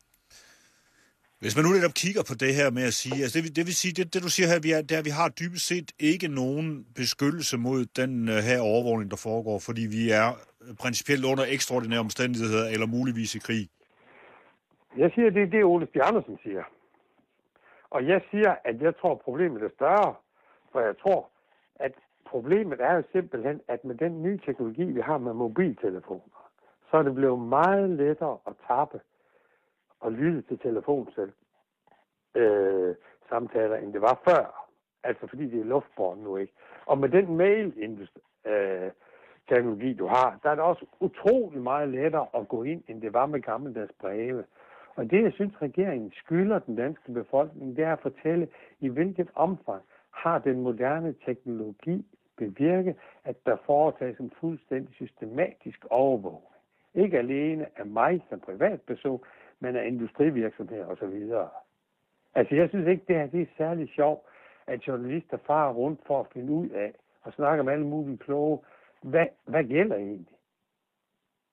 Hvis man nu netop kigger på det her med at sige, altså det, det vil sige, det, det du siger her, vi er, det er, at vi har dybest set ikke nogen beskyttelse mod den uh, her overvågning, der foregår, fordi vi er principielt under ekstraordinære omstændigheder, eller muligvis i krig. Jeg siger, det er det, Ole Stig Andersen siger. Og jeg siger, at jeg tror, problemet er større, for jeg tror, at problemet er jo simpelthen, at med den nye teknologi, vi har med mobiltelefoner, så er det blevet meget lettere at tappe og lytte til telefonsæt øh, samtaler, end det var før. Altså fordi det er luftbåren nu, ikke? Og med den mail-teknologi, øh, du har, der er det også utrolig meget lettere at gå ind, end det var med gammeldags breve. Og det, jeg synes, regeringen skylder den danske befolkning, det er at fortælle, i hvilket omfang har den moderne teknologi bevirket, at der foretages en fuldstændig systematisk overvågning. Ikke alene af mig som privatperson, men af industrivirksomheder osv. Altså, jeg synes ikke, det her det er særlig sjovt, at journalister farer rundt for at finde ud af og snakke med alle mulige kloge. Hvad, hvad gælder egentlig?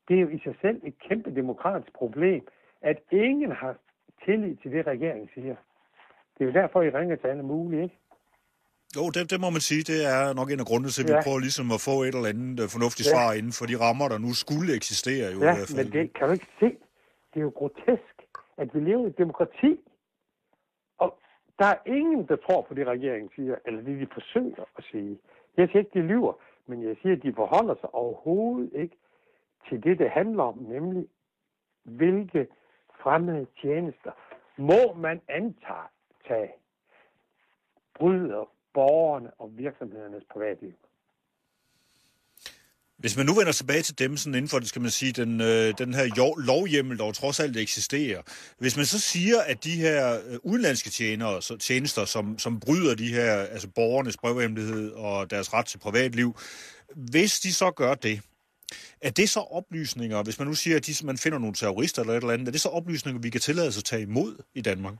Det er jo i sig selv et kæmpe demokratisk problem, at ingen har tillid til det, regeringen siger. Det er jo derfor, I ringer til alle mulige, ikke? Jo, det, det må man sige, det er nok en af grundene til, at vi ja. prøver ligesom at få et eller andet fornuftigt ja. svar inden for de rammer, der nu skulle eksistere. Jo, ja, i hvert fald. Men det kan du ikke se. Det er jo grotesk, at vi lever i et demokrati, og der er ingen, der tror på det, regeringen siger, eller det, de forsøger at sige. Jeg siger ikke, de lyver, men jeg siger, at de forholder sig overhovedet ikke til det, det handler om, nemlig hvilke fremmede tjenester må man antage bryder borgerne og virksomhedernes privatliv. Hvis man nu vender tilbage til dem, sådan inden for det, skal man sige, den, øh, den her lovhjemmel, der jo trods alt eksisterer. Hvis man så siger, at de her øh, udenlandske tjenere, så, tjenester, som, som bryder de her, altså borgernes brevhemmelighed og deres ret til privatliv, hvis de så gør det, er det så oplysninger, hvis man nu siger, at de, man finder nogle terrorister eller et eller andet, er det så oplysninger, vi kan tillade os at tage imod i Danmark?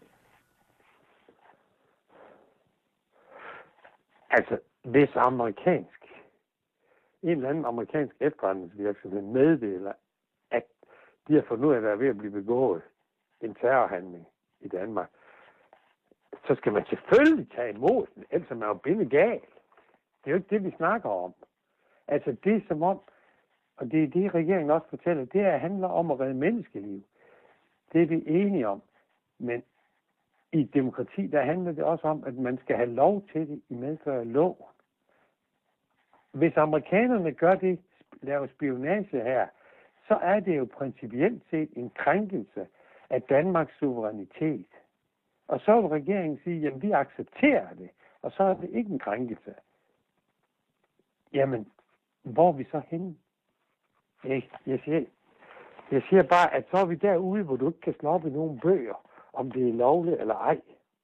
Altså, hvis amerikansk, en eller anden amerikansk efterretningsvirksomhed meddeler, at de har fundet ud af, at der er ved at blive begået en terrorhandling i Danmark, så skal man selvfølgelig tage imod den, ellers er man jo binde gal. Det er jo ikke det, vi snakker om. Altså, det er som om, og det er det, regeringen også fortæller, det her handler om at redde menneskeliv. Det er vi enige om. Men i demokrati, der handler det også om, at man skal have lov til det i medfør af lov. Hvis amerikanerne gør det, laver spionage her, så er det jo principielt set en krænkelse af Danmarks suverænitet. Og så vil regeringen sige, jamen vi accepterer det, og så er det ikke en krænkelse. Jamen, hvor er vi så henne? Jeg, jeg, siger, jeg siger bare, at så er vi derude, hvor du ikke kan slå op i nogle bøger, om det er lovligt eller ej.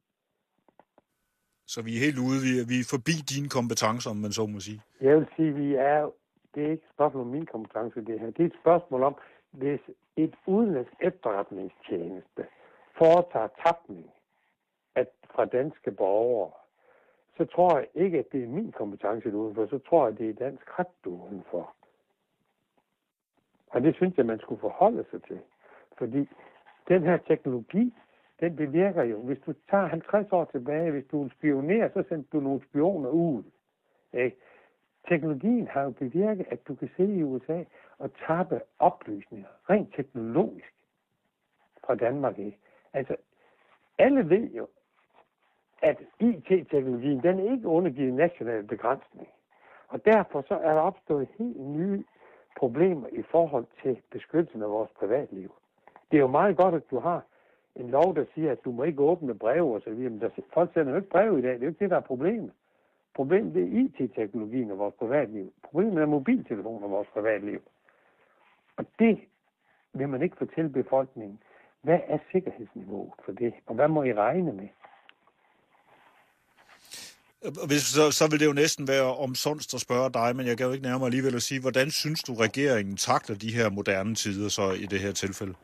Så vi er helt ude, vi er, vi er forbi dine kompetencer, om man så må sige. Jeg vil sige, vi er, det er ikke et spørgsmål om min kompetence, det her. Det er et spørgsmål om, hvis et udenlandsk efterretningstjeneste foretager tapning at fra danske borgere, så tror jeg ikke, at det er min kompetence, det udenfor. Så tror jeg, at det er dansk ret, det udenfor. Og det synes jeg, man skulle forholde sig til. Fordi den her teknologi, den bevirker jo. Hvis du tager halvtreds år tilbage, hvis du spionerer, så sender du nogle spioner ud. Ikke? Teknologien har jo bevirket, at du kan sidde i U S A og tappe oplysninger, rent teknologisk, fra Danmark. Ikke? Altså, alle ved jo, at I T-teknologien, den er ikke undergivet national begrænsning. Og derfor så er der opstået helt nye problemer i forhold til beskyttelsen af vores privatliv. Det er jo meget godt, at du har en lov, der siger, at du må ikke åbne breve og så videre. Men der, folk sender jo ikke breve i dag. Det er jo ikke det, der er problemet. Problemet det er I T-teknologien og vores privatliv. Problemet er mobiltelefoner og vores privatliv. Og det vil man ikke fortælle befolkningen. Hvad er sikkerhedsniveauet for det? Og hvad må I regne med? Hvis, så, så vil det jo næsten være omsonst at spørge dig, men jeg kan jo ikke nærmere alligevel at sige, hvordan synes du, regeringen takler de her moderne tider så i det her tilfælde?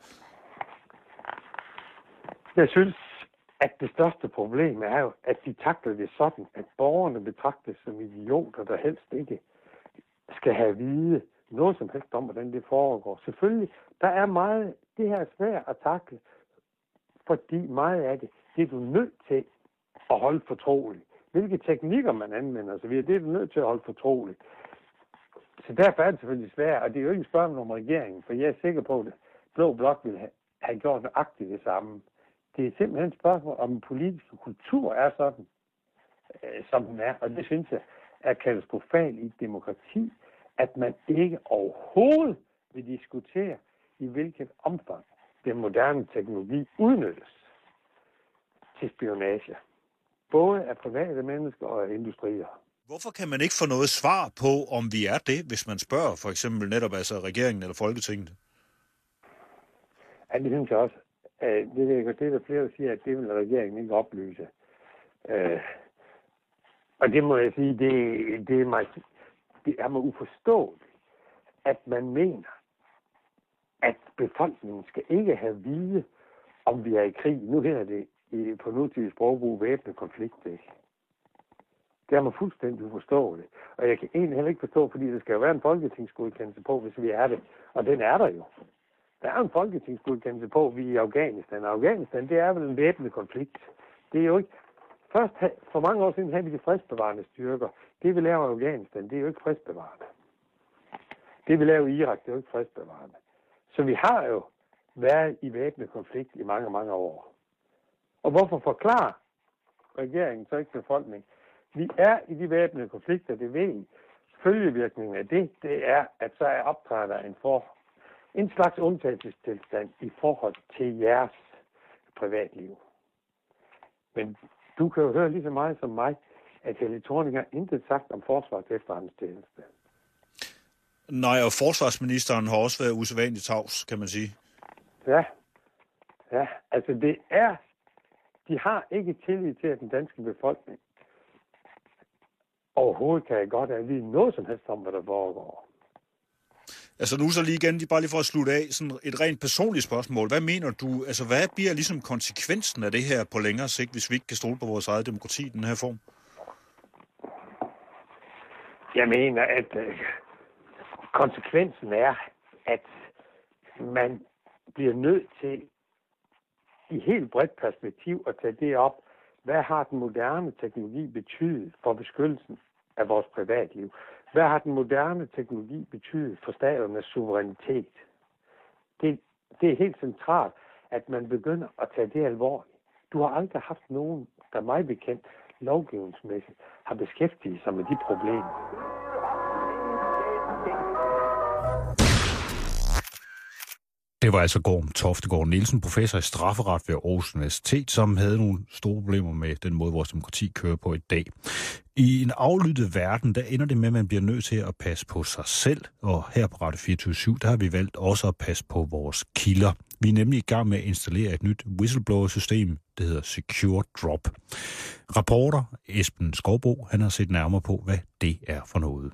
Jeg synes, at det største problem er jo, at de takler det sådan, at borgerne betragtes som idioter, der helst ikke skal have at vide noget som helst om, hvordan det foregår. Selvfølgelig, der er meget, det her er svært at takle, fordi meget af det, det er du nødt til at holde fortroligt. Hvilke teknikker man anvender, så videre, det er du nødt til at holde fortroligt. Så derfor er det selvfølgelig svært, og det er jo ikke et spørgsmål om regeringen, for jeg er sikker på, at det Blå Blok ville have, have gjort nøjagtigt det samme. Det er simpelthen et spørgsmål om den politiske kultur er sådan, øh, som den er, og det synes jeg er katastrofalt i et demokrati, at man ikke overhovedet vil diskutere, i hvilket omfang den moderne teknologi udnyttes til spionage. Både af private mennesker og af industrier. Hvorfor kan man ikke få noget svar på, om vi er det, hvis man spørger for eksempel netop altså regeringen eller Folketinget? Ja, det synes jeg også. Det er det, der flere siger, at det vil regeringen ikke oplyse. Og det må jeg sige, det, det er mig, det er mig uforståeligt, at man mener, at befolkningen skal ikke have vide, om vi er i krig. Nu hedder det i, på nutidig sprogbrug væbnet konflikt. Ikke? Det er mig fuldstændig uforståeligt. Og jeg kan egentlig heller ikke forstå, fordi der skal jo være en folketingsgodkendelse på, hvis vi er det. Og den er der jo. Der er en folketingsgodkendelse på, vi er i Afghanistan. Og Afghanistan, det er vel en væbnet konflikt. Det er jo ikke... Først, for mange år siden havde vi de fredsbevarende styrker. Det vi laver i Afghanistan, det er jo ikke fredsbevarende. Det vi laver i Irak, det er jo ikke fredsbevarende. Så vi har jo været i væbnet konflikt i mange, mange år. Og hvorfor forklare regeringen så ikke befolkningen? Vi er i de væbnede konflikter, det ved I. Følgevirkningen af det, det er, at så er optræder der en, for, en slags undtagelsestilstand i forhold til jeres privatliv. Men du kan jo høre lige så meget som mig, at Helle Thorning har intet sagt om forsvars efterretningstjeneste. Nej, og forsvarsministeren har også været usædvanligt tavs, kan man sige. Ja, ja, altså det er, de har ikke tillid til, at den danske befolkning overhovedet kan jeg godt at vide noget som helst om, hvad der foregår. Altså nu så lige igen, bare lige for at slutte af, sådan et rent personligt spørgsmål. Hvad mener du, altså hvad bliver ligesom konsekvensen af det her på længere sigt, hvis vi ikke kan stole på vores eget demokrati i den her form? Jeg mener, at øh, konsekvensen er, at man bliver nødt til i helt bredt perspektiv at tage det op. Hvad har den moderne teknologi betydet for beskyttelsen af vores privatliv? Hvad har den moderne teknologi betydet for staternes suverænitet? Det, det er helt centralt, at man begynder at tage det alvorligt. Du har aldrig haft nogen, der mig bekendt, lovgivningsmæssigt har beskæftiget sig med de problemer. Det var altså Gorm Toftegaard Nielsen, professor i strafferet ved Aarhus Universitet, som havde nogle store problemer med den måde, vores demokrati kører på i dag. I en aflyttet verden, der ender det med, at man bliver nødt til at passe på sig selv. Og her på Radio fireogtyve syv, der har vi valgt også at passe på vores kilder. Vi er nemlig i gang med at installere et nyt whistleblower-system, det hedder Secure Drop. Reporter Esben Skovbo, han har set nærmere på, hvad det er for noget.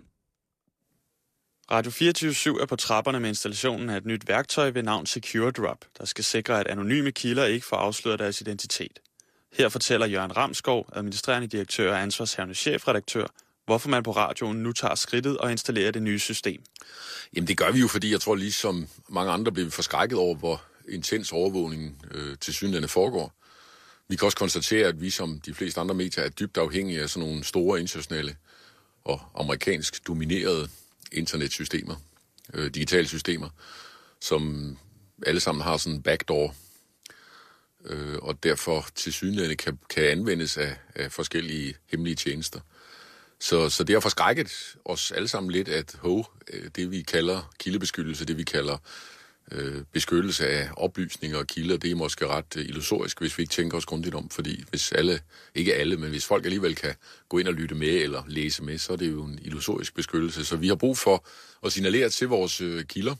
Radio fireogtyve syv er på trapperne med installationen af et nyt værktøj ved navn Secure Drop, der skal sikre, at anonyme kilder ikke får afsløret deres identitet. Her fortæller Jørgen Ramskov, administrerende direktør og ansvarshavende chefredaktør, hvorfor man på radioen nu tager skridtet og installerer det nye system. Jamen det gør vi jo, fordi jeg tror ligesom mange andre bliver forskrækket over, hvor intens overvågningen øh, til synligheden foregår. Vi kan også konstatere, at vi som de fleste andre medier er dybt afhængige af sådan nogle store internationale og amerikansk dominerede internetsystemer, øh, digitale systemer, som alle sammen har sådan en backdoor, øh, og derfor tilsyneladende kan, kan anvendes af, af forskellige hemmelige tjenester. Så, så det har forskrækket os alle sammen lidt, at ho, det vi kalder kildebeskyttelse, det vi kalder øh, beskyttelse af oplysninger og kilder, det er måske ret illusorisk, hvis vi ikke tænker os grundigt om, fordi hvis alle, ikke alle, men hvis folk alligevel kan gå ind og lytte med eller læse med, så er det jo en illusorisk beskyttelse. Så vi har brug for at signalere til vores øh, kilder,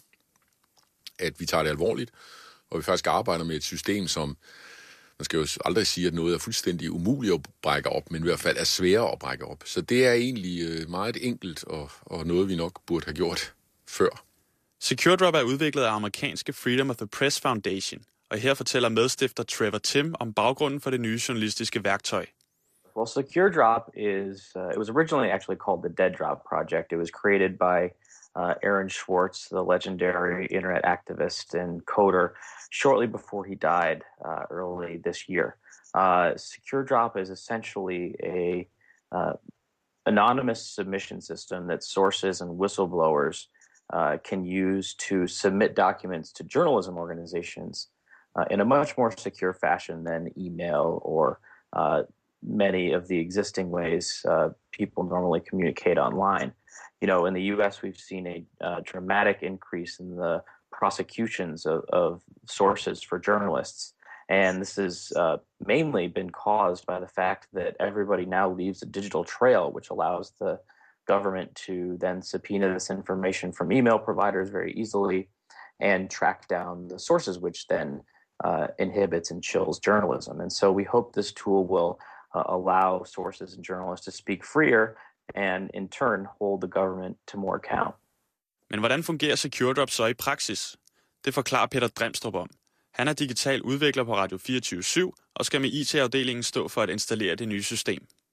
at vi tager det alvorligt, og vi faktisk arbejder med et system, som, man skal jo aldrig sige, at noget er fuldstændig umuligt at brække op, men i hvert fald er sværere at brække op. Så det er egentlig øh, meget enkelt, og, og noget vi nok burde have gjort før. Secure Drop er udviklet af amerikanske Freedom of the Press Foundation, og her fortæller medstifter Trevor Tim om baggrunden for det nye journalistiske værktøj. Well, Secure Drop is, uh, it was originally actually called the Dead Drop Project. It was created by uh, Aaron Swartz, the legendary internet activist and coder, shortly before he died uh, early this year. Uh, Secure Drop is essentially a uh, anonymous submission system that sources and whistleblowers Uh, can use to submit documents to journalism organizations uh, in a much more secure fashion than email or uh, many of the existing ways uh, people normally communicate online. You know, in the U S, we've seen a uh, dramatic increase in the prosecutions of, of sources for journalists. And this has uh, mainly been caused by the fact that everybody now leaves a digital trail, which allows the government to then subpoena this information from email providers very easily and track down the sources, which then uh, inhibits and chills journalism. And so we hope this tool will uh, allow sources and journalists to speak freer and in turn hold the government to more account. Men hvordan fungerer Secure Drop så i praksis? Det forklarer Peter Dremstrup om. Han er digital udvikler på Radio fireogtyve syv og skal med I T-afdelingen stå for at installere det nye system.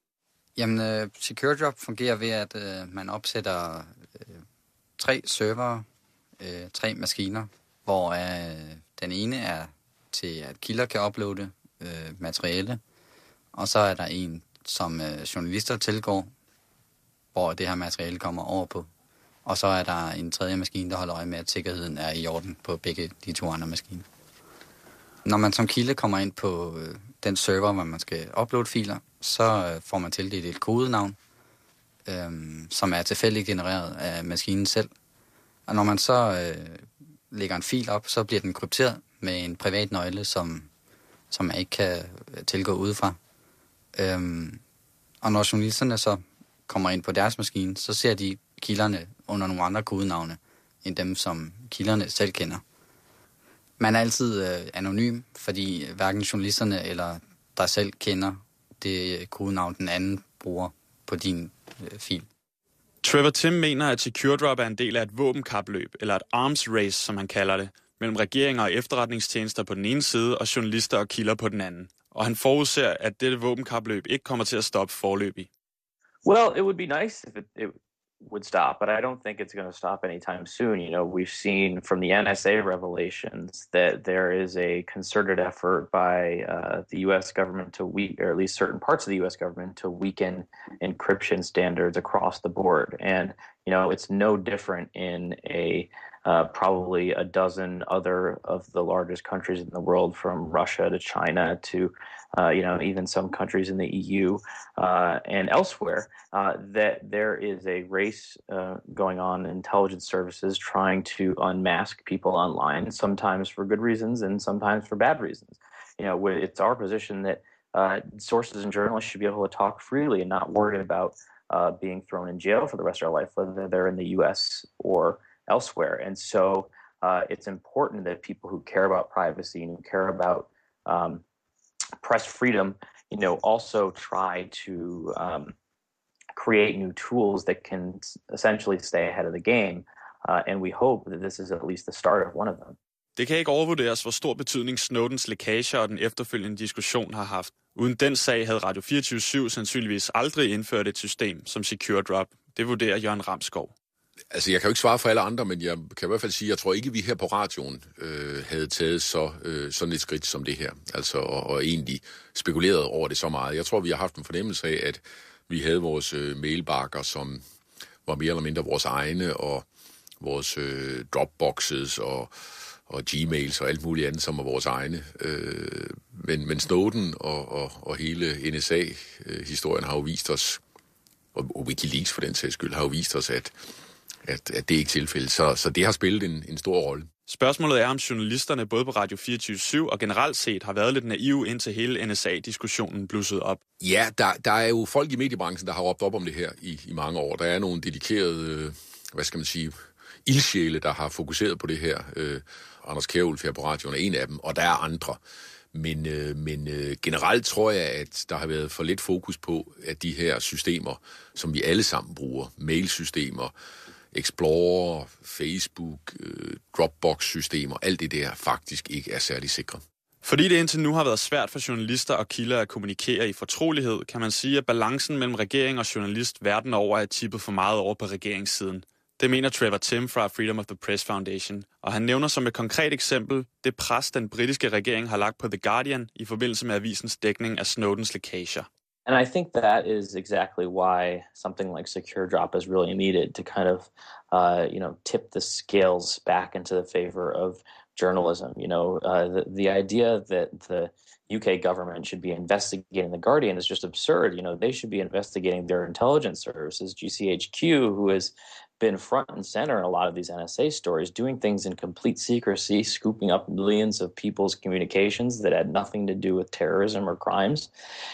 Jamen, uh, SecureDrop fungerer ved, at uh, man opsætter uh, tre servere, uh, tre maskiner, hvor uh, den ene er til, at kilder kan uploade uh, materiale, og så er der en, som uh, journalister tilgår, hvor det her materiale kommer over på. Og så er der en tredje maskine, der holder øje med, at sikkerheden er i orden på begge de to andre maskiner. Når man som kilde kommer ind på øh, den server, hvor man skal uploade filer, så øh, får man tildelt et kodenavn, øh, som er tilfældigt genereret af maskinen selv. Og når man så øh, lægger en fil op, så bliver den krypteret med en privat nøgle, som, som man ikke kan tilgå udefra. Øh, og når journalisterne så kommer ind på deres maskine, så ser de kilderne under nogle andre kodenavne, end dem, som kilderne selv kender. Man er altid øh, anonym, fordi hverken journalisterne eller dig selv kender det kodenavn, den anden bruger på din øh, fil. Trevor Tim mener, at SecureDrop er en del af et våbenkapløb, eller et arms race, som han kalder det, mellem regeringer og efterretningstjenester på den ene side, og journalister og kilder på den anden. Og han forudser, at dette våbenkapløb ikke kommer til at stoppe foreløbig. Well, it would be nice if it, it would stop, but I don't think it's going to stop anytime soon. You know, we've seen from the N S A revelations that there is a concerted effort by uh, the U S government to weak, or at least certain parts of the U S government, to weaken encryption standards across the board. And, you know, it's no different in a uh, probably a dozen other of the largest countries in the world, from Russia to China to Uh, you know, even some countries in the E U uh, and elsewhere, uh, that there is a race uh, going on in intelligence services trying to unmask people online, sometimes for good reasons and sometimes for bad reasons. You know, it's our position that uh, sources and journalists should be able to talk freely and not worried about uh, being thrown in jail for the rest of their life, whether they're in the U S or elsewhere. And so uh, it's important that people who care about privacy and who care about um, press freedom, you know, also try to um, create new tools that can essentially stay ahead of the game. Uh, and we hope that this is at least the start of one of them. Det kan ikke overvurderes, hvor stor betydning Snowdens lækager og den efterfølgende diskussion har haft. Uden den sag havde Radio fireogtyve syv sandsynligvis aldrig indført et system som SecureDrop. Det vurderer Jørgen Ramskov. Altså, jeg kan jo ikke svare for alle andre, men jeg kan i hvert fald sige, at jeg tror ikke, at vi her på radioen øh, havde taget så, øh, sådan et skridt som det her. Altså, og, og egentlig spekuleret over det så meget. Jeg tror, vi har haft en fornemmelse af, at vi havde vores øh, mailbakker, som var mere eller mindre vores egne, og vores øh, Dropboxes og, og Gmails og alt muligt andet, som var vores egne. Øh, men, men Snowden og, og, og hele N S A-historien har jo vist os, og Wikileaks for den sags skyld, har jo vist os, at At, at det ikke er tilfældet. Så, så det har spillet en, en stor rolle. Spørgsmålet er, om journalisterne både på Radio fireogtyve syv og generelt set har været lidt naive, indtil hele N S A-diskussionen blussede op. Ja, der, der er jo folk i mediebranchen, der har råbt op om det her i, i mange år. Der er nogle dedikerede, hvad skal man sige, ildsjæle, der har fokuseret på det her. Øh, Anders Kjærulf her på radioen er en af dem, og der er andre. Men, øh, men øh, generelt tror jeg, at der har været for lidt fokus på, at de her systemer, som vi alle sammen bruger, mailsystemer, Explorer, Facebook, øh, Dropbox-systemer, alt det der faktisk ikke er særlig sikre. Fordi det indtil nu har været svært for journalister og kilder at kommunikere i fortrolighed, kan man sige, at balancen mellem regering og journalist verden over er tippet for meget over på regeringssiden. Det mener Trevor Tim fra Freedom of the Press Foundation, og han nævner som et konkret eksempel det pres, den britiske regering har lagt på The Guardian i forbindelse med avisens dækning af Snowdens lækager. And I think that is exactly why something like SecureDrop is really needed to kind of, uh, you know, tip the scales back into the favor of journalism. You know, uh, the, the idea that the U K government should be investigating The Guardian is just absurd. You know, they should be investigating their intelligence services, G C H Q, who has been front and center in a lot of these N S A stories, doing things in complete secrecy, scooping up millions of people's communications that had nothing to do with terrorism or crimes.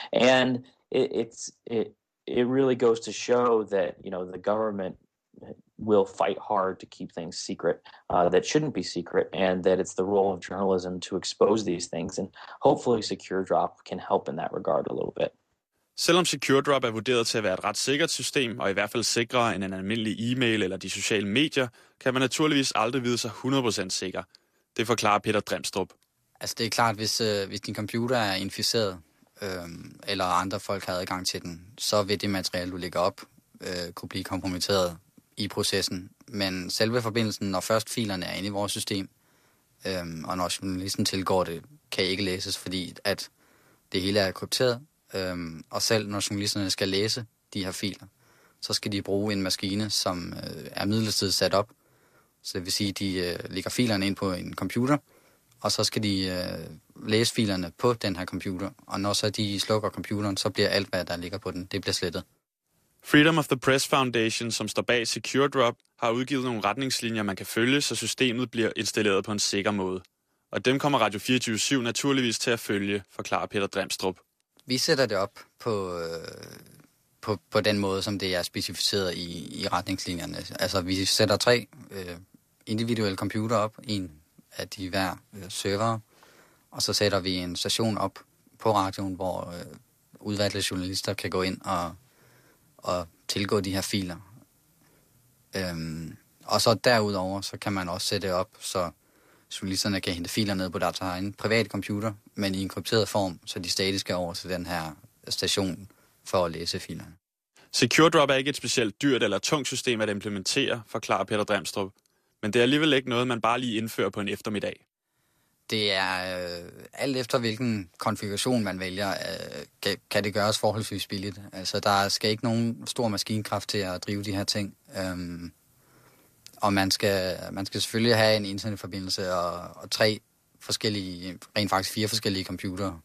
And It, it's it it really goes to show that, you know, the government will fight hard to keep things secret uh, that shouldn't be secret, and that it's the role of journalism to expose these things, and hopefully SecureDrop can help in that regard a little bit. Selvom SecureDrop er vurderet til at være et ret sikkert system, og i hvert fald sikrere end en almindelig e-mail eller de sociale medier, kan man naturligvis aldrig vide sig hundrede procent sikker. Det forklarer Peter Dremstrup. Altså det er klart, hvis, øh, hvis din computer er inficeret, øh, eller andre folk har adgang til den, så vil det materiale, du lægger op, øh, kunne blive kompromitteret i processen. Men selve forbindelsen, når først filerne er inde i vores system, øh, og når journalisten tilgår det, kan ikke læses, fordi at det hele er krypteret. Øh, og selv når journalisterne skal læse de her filer, så skal de bruge en maskine, som øh, er midlertidigt sat op. Så det vil sige, at de øh, lægger filerne ind på en computer, og så skal de øh, læse filerne på den her computer. Og når så de slukker computeren, så bliver alt, hvad der ligger på den, det bliver slettet. Freedom of the Press Foundation, som står bag SecureDrop, har udgivet nogle retningslinjer, man kan følge, så systemet bliver installeret på en sikker måde. Og dem kommer Radio fireogtyve syv naturligvis til at følge, forklarer Peter Dremstrup. Vi sætter det op på, øh, på, på den måde, som det er specificeret i, i retningslinjerne. Altså, vi sætter tre øh, individuelle computer op, en af de hver øh, server, og så sætter vi en station op på radioen, hvor øh, udvalgte journalister kan gå ind og, og tilgå de her filer. Øhm, og så derudover, så kan man også sætte op, så journalisterne kan hente filer ned på deres egen private computer, men i en krypteret form, så de stadig skal over til den her station for at læse filerne. SecureDrop er ikke et specielt dyrt eller tungt system at implementere, forklarer Peter Dremstrup. Men det er alligevel ikke noget, man bare lige indfører på en eftermiddag. Det er øh, alt efter, hvilken konfiguration man vælger, øh, kan, kan det gøres forholdsvis billigt. Altså, der skal ikke nogen stor maskinkraft til at drive de her ting. Øhm, og man skal, man skal selvfølgelig have en internetforbindelse og, og tre forskellige, rent faktisk fire forskellige computere.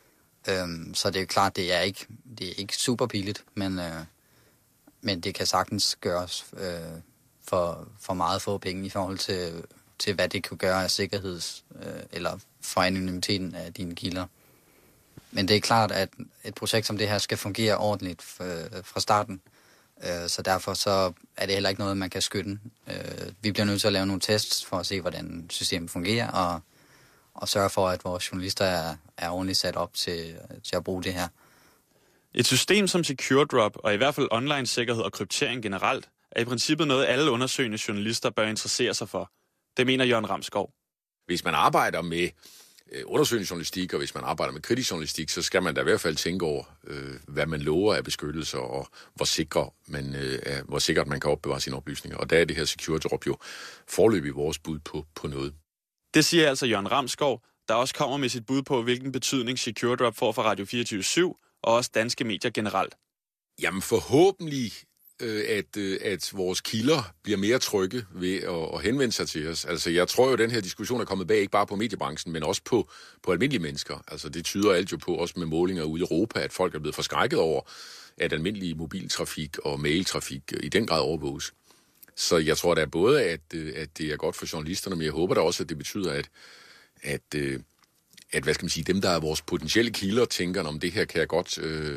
Øhm, så det er klart, det er ikke, det er ikke super billigt, men, øh, men det kan sagtens gøres øh, for, for meget få penge i forhold til, til hvad det kan gøre af sikkerheds- øh, eller for anonymiteten af dine kilder. Men det er klart, at et projekt som det her skal fungere ordentligt øh, fra starten. Øh, så derfor så er det heller ikke noget, man kan skytte. Øh, vi bliver nødt til at lave nogle tests for at se, hvordan systemet fungerer, og, og sørge for, at vores journalister er, er ordentligt sat op til, til at bruge det her. Et system som SecureDrop, og i hvert fald online-sikkerhed og kryptering generelt, er i princippet noget, alle undersøgende journalister bør interessere sig for. Det mener Jørgen Ramskov. Hvis man arbejder med undersøgende journalistik, og hvis man arbejder med kritisk journalistik, så skal man da i hvert fald tænke over, øh, hvad man lover af beskyttelse, og hvor, sikre man, øh, er, hvor sikkert man kan opbevare sine oplysninger. Og der er det her SecureDrop jo foreløbig vores bud på, på noget. Det siger altså Jørgen Ramskov, der også kommer med sit bud på, hvilken betydning SecureDrop får for Radio fireogtyve syv, og også danske medier generelt. Jamen forhåbentlig, At, at vores kilder bliver mere trygge ved at, at henvende sig til os. Altså, jeg tror jo, at den her diskussion er kommet bag, ikke bare på mediebranchen, men også på, på almindelige mennesker. Altså, det tyder alt jo på, også med målinger ude i Europa, at folk er blevet forskrækket over, at almindelig mobiltrafik og mailtrafik i den grad overvåges. Så jeg tror da både, at, at det er godt for journalisterne, men jeg håber da også, at det betyder, at, at, at hvad skal man sige, dem, der er vores potentielle kilder, tænker, om det her kan jeg godt Øh,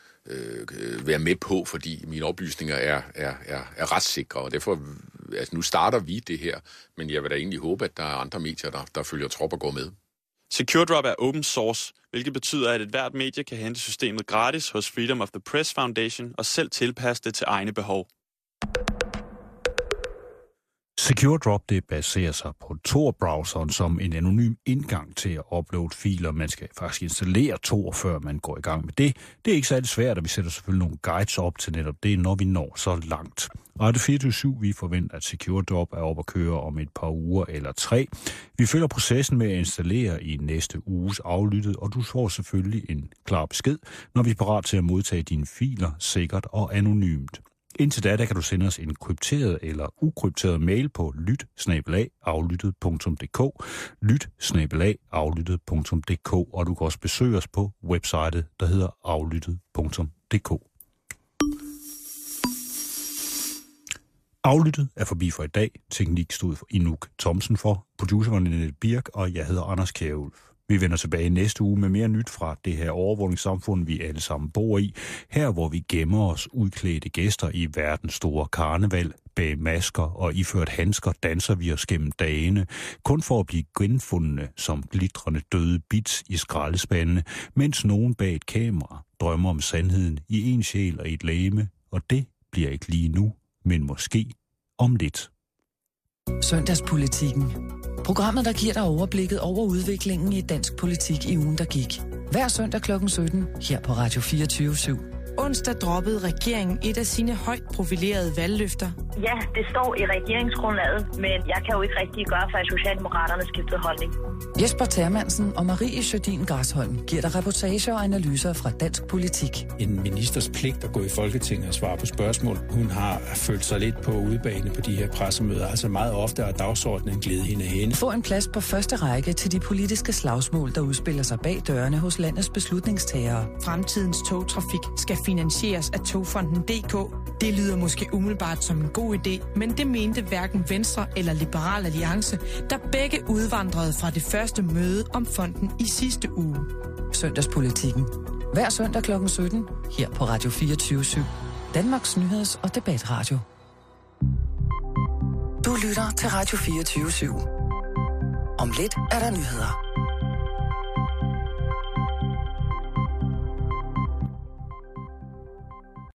Øh, være med på, fordi mine oplysninger er, er, er, er retssikre, og derfor, altså nu starter vi det her, men jeg vil da egentlig håbe, at der er andre medier, der, der følger trop og går med. SecureDrop er open source, hvilket betyder, at et hvert medie kan hente systemet gratis hos Freedom of the Press Foundation og selv tilpasse det til egne behov. SecureDrop det baserer sig på Tor-browseren som en anonym indgang til at uploade filer. Man skal faktisk installere Tor, før man går i gang med det. Det er ikke særlig svært, og vi sætter selvfølgelig nogle guides op til netop det, når vi når så langt. Radio fireogtyve syv, vi forventer, at SecureDrop er oppe at køre om et par uger eller tre. Vi følger processen med at installere i næste uges aflyttet, og du får selvfølgelig en klar besked, når vi er parat til at modtage dine filer sikkert og anonymt. Indtil da, der kan du sende os en krypteret eller ukrypteret mail på lyt bindestreg aflyttet punktum d k, lyt bindestreg aflyttet punktum d k, og du kan også besøge os på websitet, der hedder aflyttet punktum d k. Aflyttet er forbi for i dag. Teknik stod for Inuk Thomsen for. Producer var Nette Birk, og jeg hedder Anders Kjærulf. Vi vender tilbage næste uge med mere nyt fra det her overvågningssamfund, vi alle sammen bor i. Her, hvor vi gemmer os udklædte gæster i verdens store karneval. Bag masker og iført handsker danser vi os gennem dagene, kun for at blive genfundne som glitrende døde bits i skraldespandene, mens nogen bag et kamera drømmer om sandheden i en sjæl og et legeme. Og det bliver ikke lige nu, men måske om lidt. Søndagspolitikken. Programmet, der giver dig overblikket over udviklingen i dansk politik i ugen, der gik. Hver søndag klokken sytten her på Radio fireogtyve syv. Onsdag droppede regeringen et af sine højt profilerede valgløfter. Ja, det står i regeringsgrundlaget, men jeg kan jo ikke rigtig gøre, for at Socialdemokraterne skiftede holdning. Jesper Termansen og Marie Sjødin Græsholm giver dig reportager og analyser fra dansk politik. En ministers pligt at gå i Folketinget og svare på spørgsmål. Hun har følt sig lidt på udebane på de her pressemøder. Altså meget ofte er dagsordenen glæde hende hende. Få en plads på første række til de politiske slagsmål, der udspiller sig bag dørene hos landets beslutningstagere. Fremtidens togtrafik skal finansieres af Togfonden punktum d k. Det lyder måske umiddelbart som en god idé, men det mente hverken Venstre eller Liberal Alliance, der begge udvandrede fra det første møde om fonden i sidste uge. Søndagspolitikken. Hver søndag klokken sytten her på Radio fireogtyve syv. Danmarks nyheds- og debatradio. Du lytter til Radio fireogtyve syv. Om lidt er der nyheder.